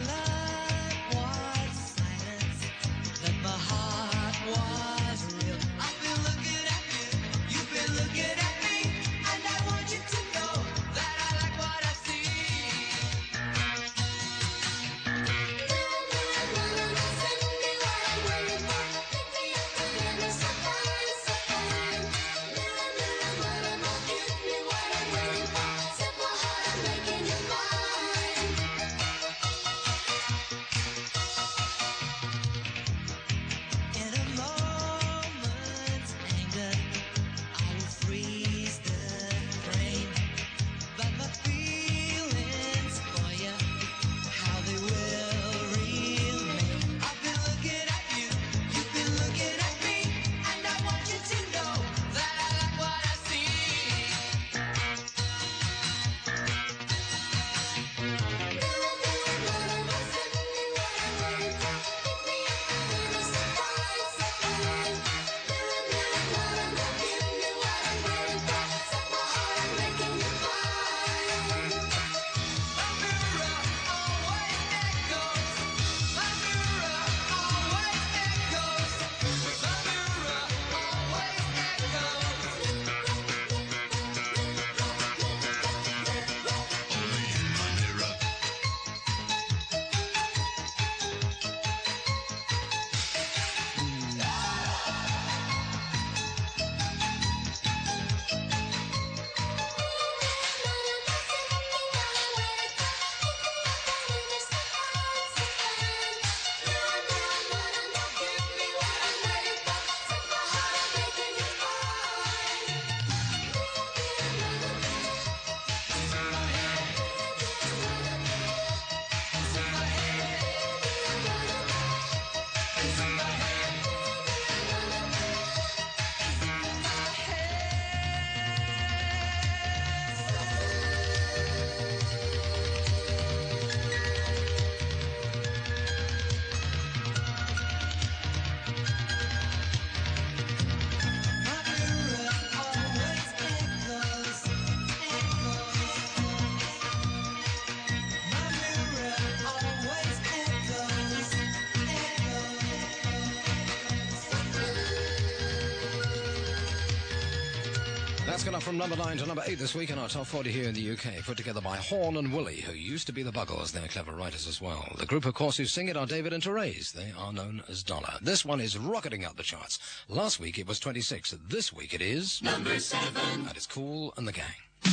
That's gone up from number nine to number eight this week in our top forty here in the U K, put together by Horn and Willie, who used to be the Buggles. They're clever writers as well. The group, of course, who sing it are David and Therese. They are known as Dollar. This one is rocketing up the charts. Last week it was twenty-six. This week it is... Number seven. That is Kool and the Gang.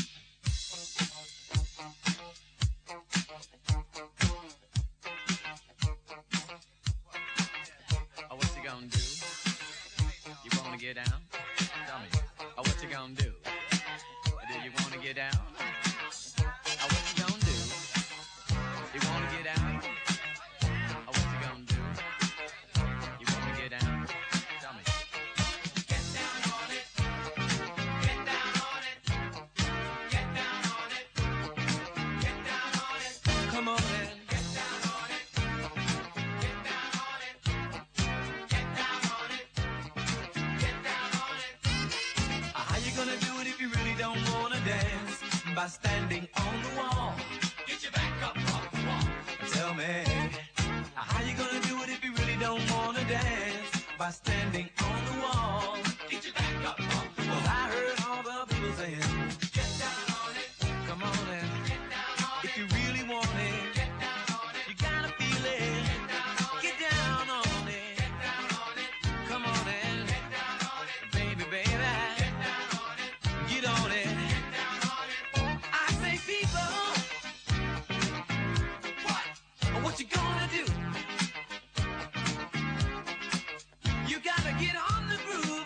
Oh, what you gonna do? You wanna get down? Tell me. Oh, what you gonna do? Do you wanna get down? Oh, what you gonna do? You wanna get down? Oh, what you gonna do? You wanna get down? Tell me. Get down on it. Get down on it. Get down on it. Get down on it. Come on in. Get down on it. Get down on it. Get down on it. Get down on it. How you gonna do it if you really don't wanna dance? By standing on the wall. Get your back up off the wall. Tell me, how you gonna do it if you really don't wanna dance? By standing on the wall. Get your back up off the wall. Well, I heard all the people saying, get down on it. Come on in. Get down on it. If you really want it, get down on it. You gotta feel it. Get down on it. Get down on it. Come on in. Get down on it. Baby, baby. Get down on it. Get on it. Get down on it. I say, people, what? What you gonna do? You gotta get on the groove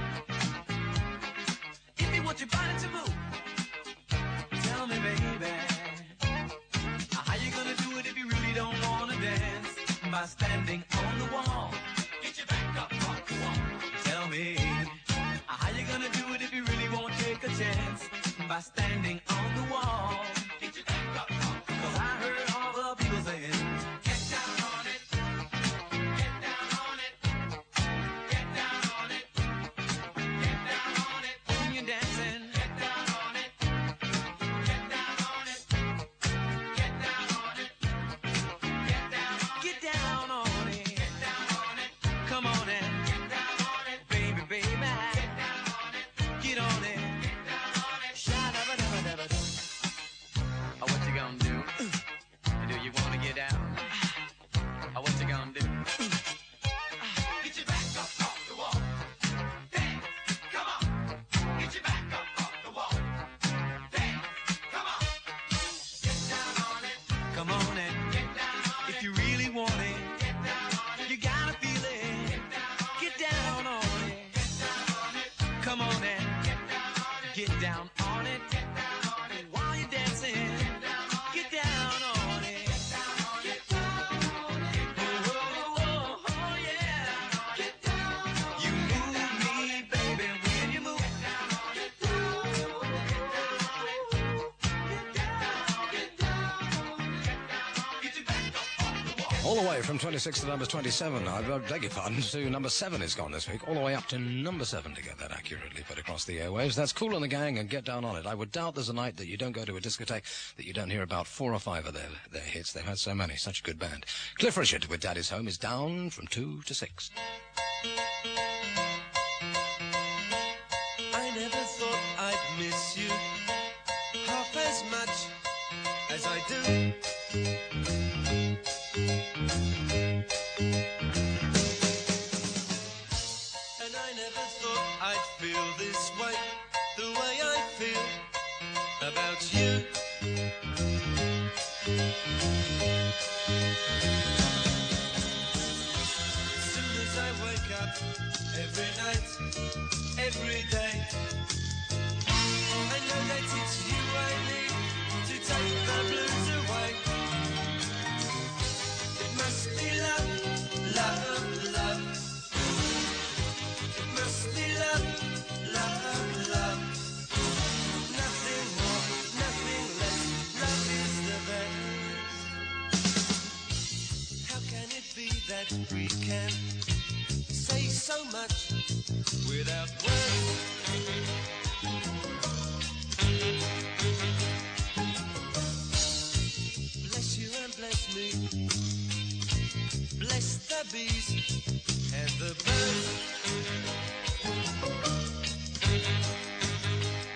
if you want your body to move. Tell me, baby, how you gonna do it if you really don't wanna dance? By standing on the wall. Get your back up off the wall. Tell me, how you gonna do it if you really won't take a chance? By standing on the wall. Get your back up off the wall. 'Cause I heard all the people saying, get down on it. Get down on it. Get down on it. Get down on it. When you're dancing, get down on it. Get down on it. Get down on it. Get down on it. Get down on it. Get down on it. Come on in. Get down on it. Baby, baby. Get down on it. Get on it. Get down on it. Sha-da-ba-da-ba-da-ba-da. Oh, what you gonna do? Do you wanna get down? Oh, what you gonna do? Get your back up off the wall. Dance, come on. Get your back up off the wall. Dance, come on. Get down on it. Come on in. Get down on it. If you really want it, get down on it. You gotta feel it. Get down on it. Get down on it. Come on in. Get down on it. Get down on it. Get down on it. While you're dancing, get down on it. Get down on it. Get down on it. Oh, oh, oh, oh, yeah. Get down on it. You move me, baby, when you move. Get down on it. Get down on it. Get down on it. Get down on it. Get down on it. Get your back up off the wall. All the way from twenty-six to number twenty-seven. I beg your pardon, to number seven is gone this week. All the way up to number seven to get that accurately put across the airwaves. That's Kool and the Gang and Get Down on It. I would doubt there's a night that you don't go to a discotheque that you don't hear about four or five of their, their hits. They've had so many. Such a good band. Cliff Richard with Daddy's Home is down from two to six. I never thought I'd miss you half as much as I do. And I never thought I'd feel this way, the way I feel about you. Soon as I wake up, every night, every day, I know that it's you I need to take the blues away. It must be love, love, love. It must be love, love, love. Nothing more, nothing less. Love is the best. How can it be that we can say so much without words? Bless you and bless me. Bless the bees and the birds.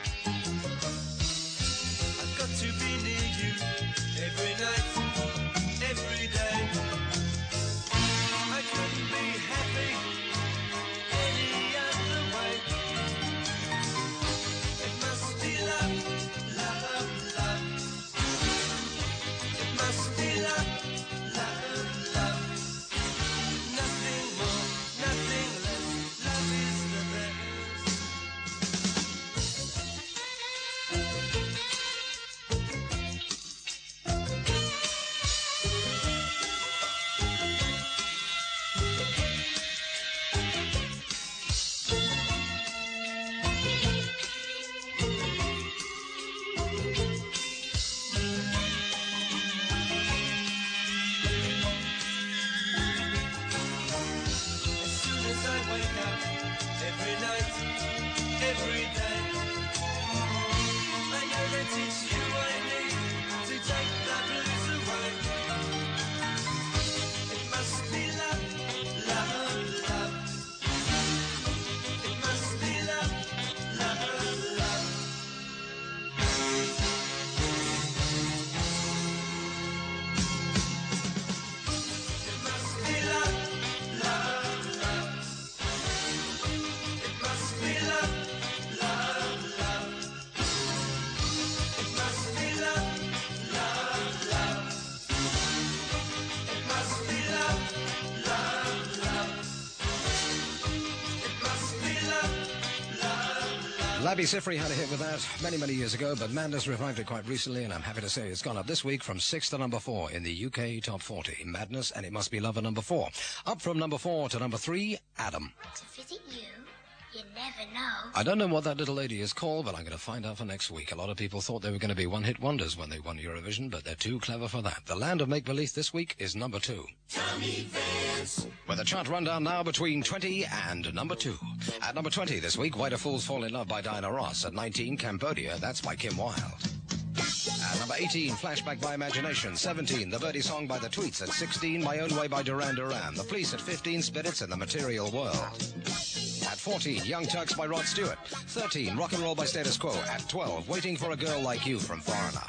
Labby Sifri had a hit with that many, many years ago, but Madness revived it quite recently, and I'm happy to say it's gone up this week from six to number four in the U K Top forty. Madness and It Must Be Love at number four. Up from number four to number three, Adam. To visit you, you never know. I don't know what that little lady is called, but I'm going to find out for next week. A lot of people thought they were going to be one-hit wonders when they won Eurovision, but they're too clever for that. The Land of Make-Believe this week is number two. Tommy Vance. With a chart rundown now between twenty and number two. At number twenty this week, Why Do Fools Fall in Love by Diana Ross. At nineteen, Cambodia, that's by Kim Wilde. At number eighteen, Flashback by Imagination. seventeen, The Birdie Song by The Tweets. At sixteen, My Own Way by Duran Duran. The Police at fifteen, Spirits in the Material World. At fourteen, Young Turks by Rod Stewart. thirteen, Rock and Roll by Status Quo. At twelve, Waiting for a Girl Like You from Foreigner.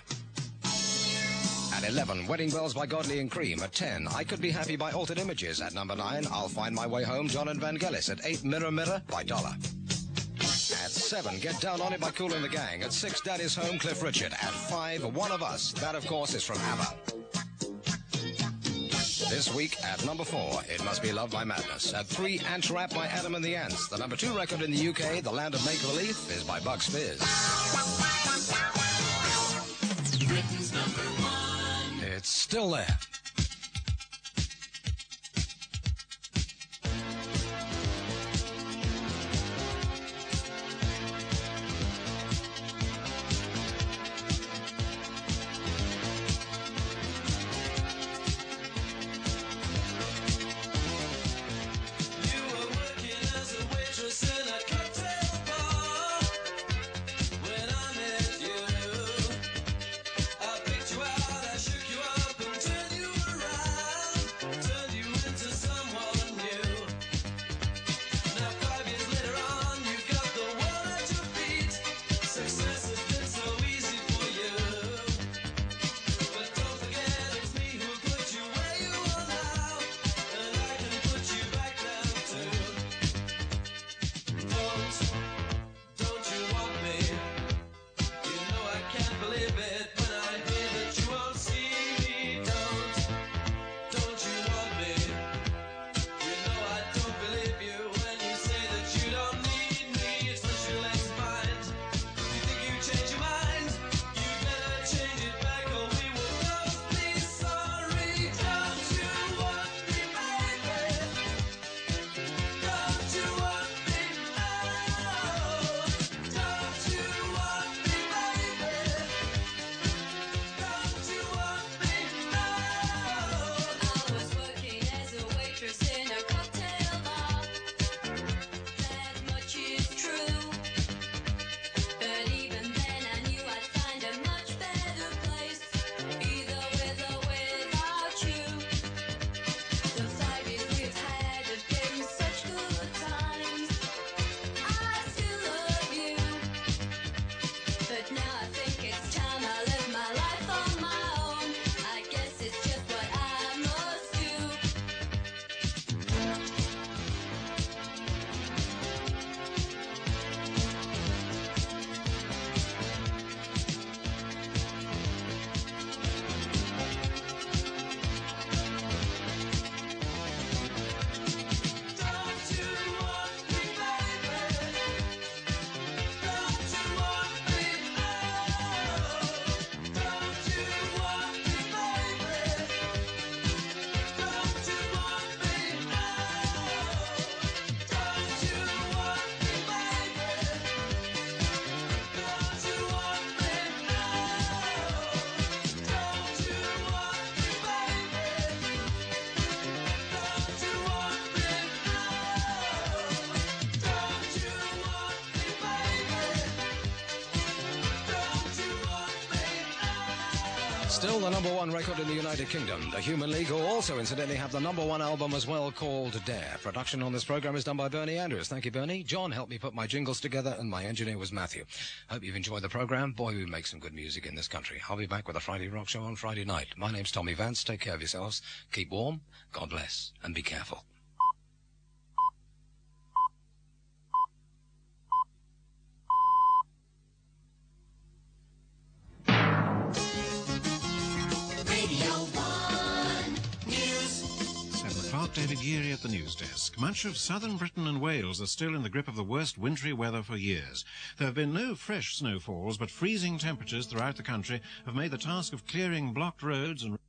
At eleven, Wedding Bells by Godley and Cream. At ten, I Could Be Happy by Altered Images. At number nine, I'll Find My Way Home, John and Vangelis. At eight, Mirror Mirror by Dollar. At seven, Get Down On It by Kool and the Gang. At six, Daddy's Home, Cliff Richard. At five, One of Us. That, of course, is from ABBA. This week at number four, It Must Be Love by Madness. At three, Ant Rap by Adam and the Ants. The number two record in the U K, The Land of Make-Believe, is by Bugs Fizz. Britain's number one. It's still there. You were working as a waitress in a cocktail bar when I met you. I picked you out, I shook you up and turned you around, turned you into someone new. Now five years later on, you got the world at your feet. Success has been so easy for you. But don't forget it's me who put you where you are now, and I can put you back down too. Don't, don't you want me? You know I can't believe it when I hear that you won't see me. Don't, don't you want me? You know I don't believe you when you say that you don't need me. It's what your legs find. You think you change your mind? You better change it back or we will both be sorry. Don't you want me, baby? Don't you want me now? Don't you want me, baby? Don't you want me now? I was working as a waitress in a cocktail bar. That much is true. But even then I knew I'd find a much better place, either with or without you. The five years we've had have been such good times. I still love you. But now I think it's time I live my life on my own. I guess it's just what I must do. Don't you want me, baby? Don't you want me now? Don't you want me, baby? Don't you want me now? Don't you want me, baby? Don't you want me now? Don't you want me, baby? Don't you want me now? Don't you want me, baby? Still the number one record in the United Kingdom. The Human League, who also incidentally have the number one album as well, called Dare. Production on this program is done by Bernie Andrews. Thank you, Bernie. John helped me put my jingles together, and my engineer was Matthew. Hope you've enjoyed the program. Boy, we make some good music in this country. I'll be back with a Friday Rock Show on Friday night. My name's Tommy Vance. Take care of yourselves. Keep warm. God bless. And be careful. Radio one News. seven o'clock, David David Geary at the news desk. Much of southern Britain and Wales are still in the grip of the worst wintry weather for years. There have been no fresh snowfalls, but freezing temperatures throughout the country have made the task of clearing blocked roads and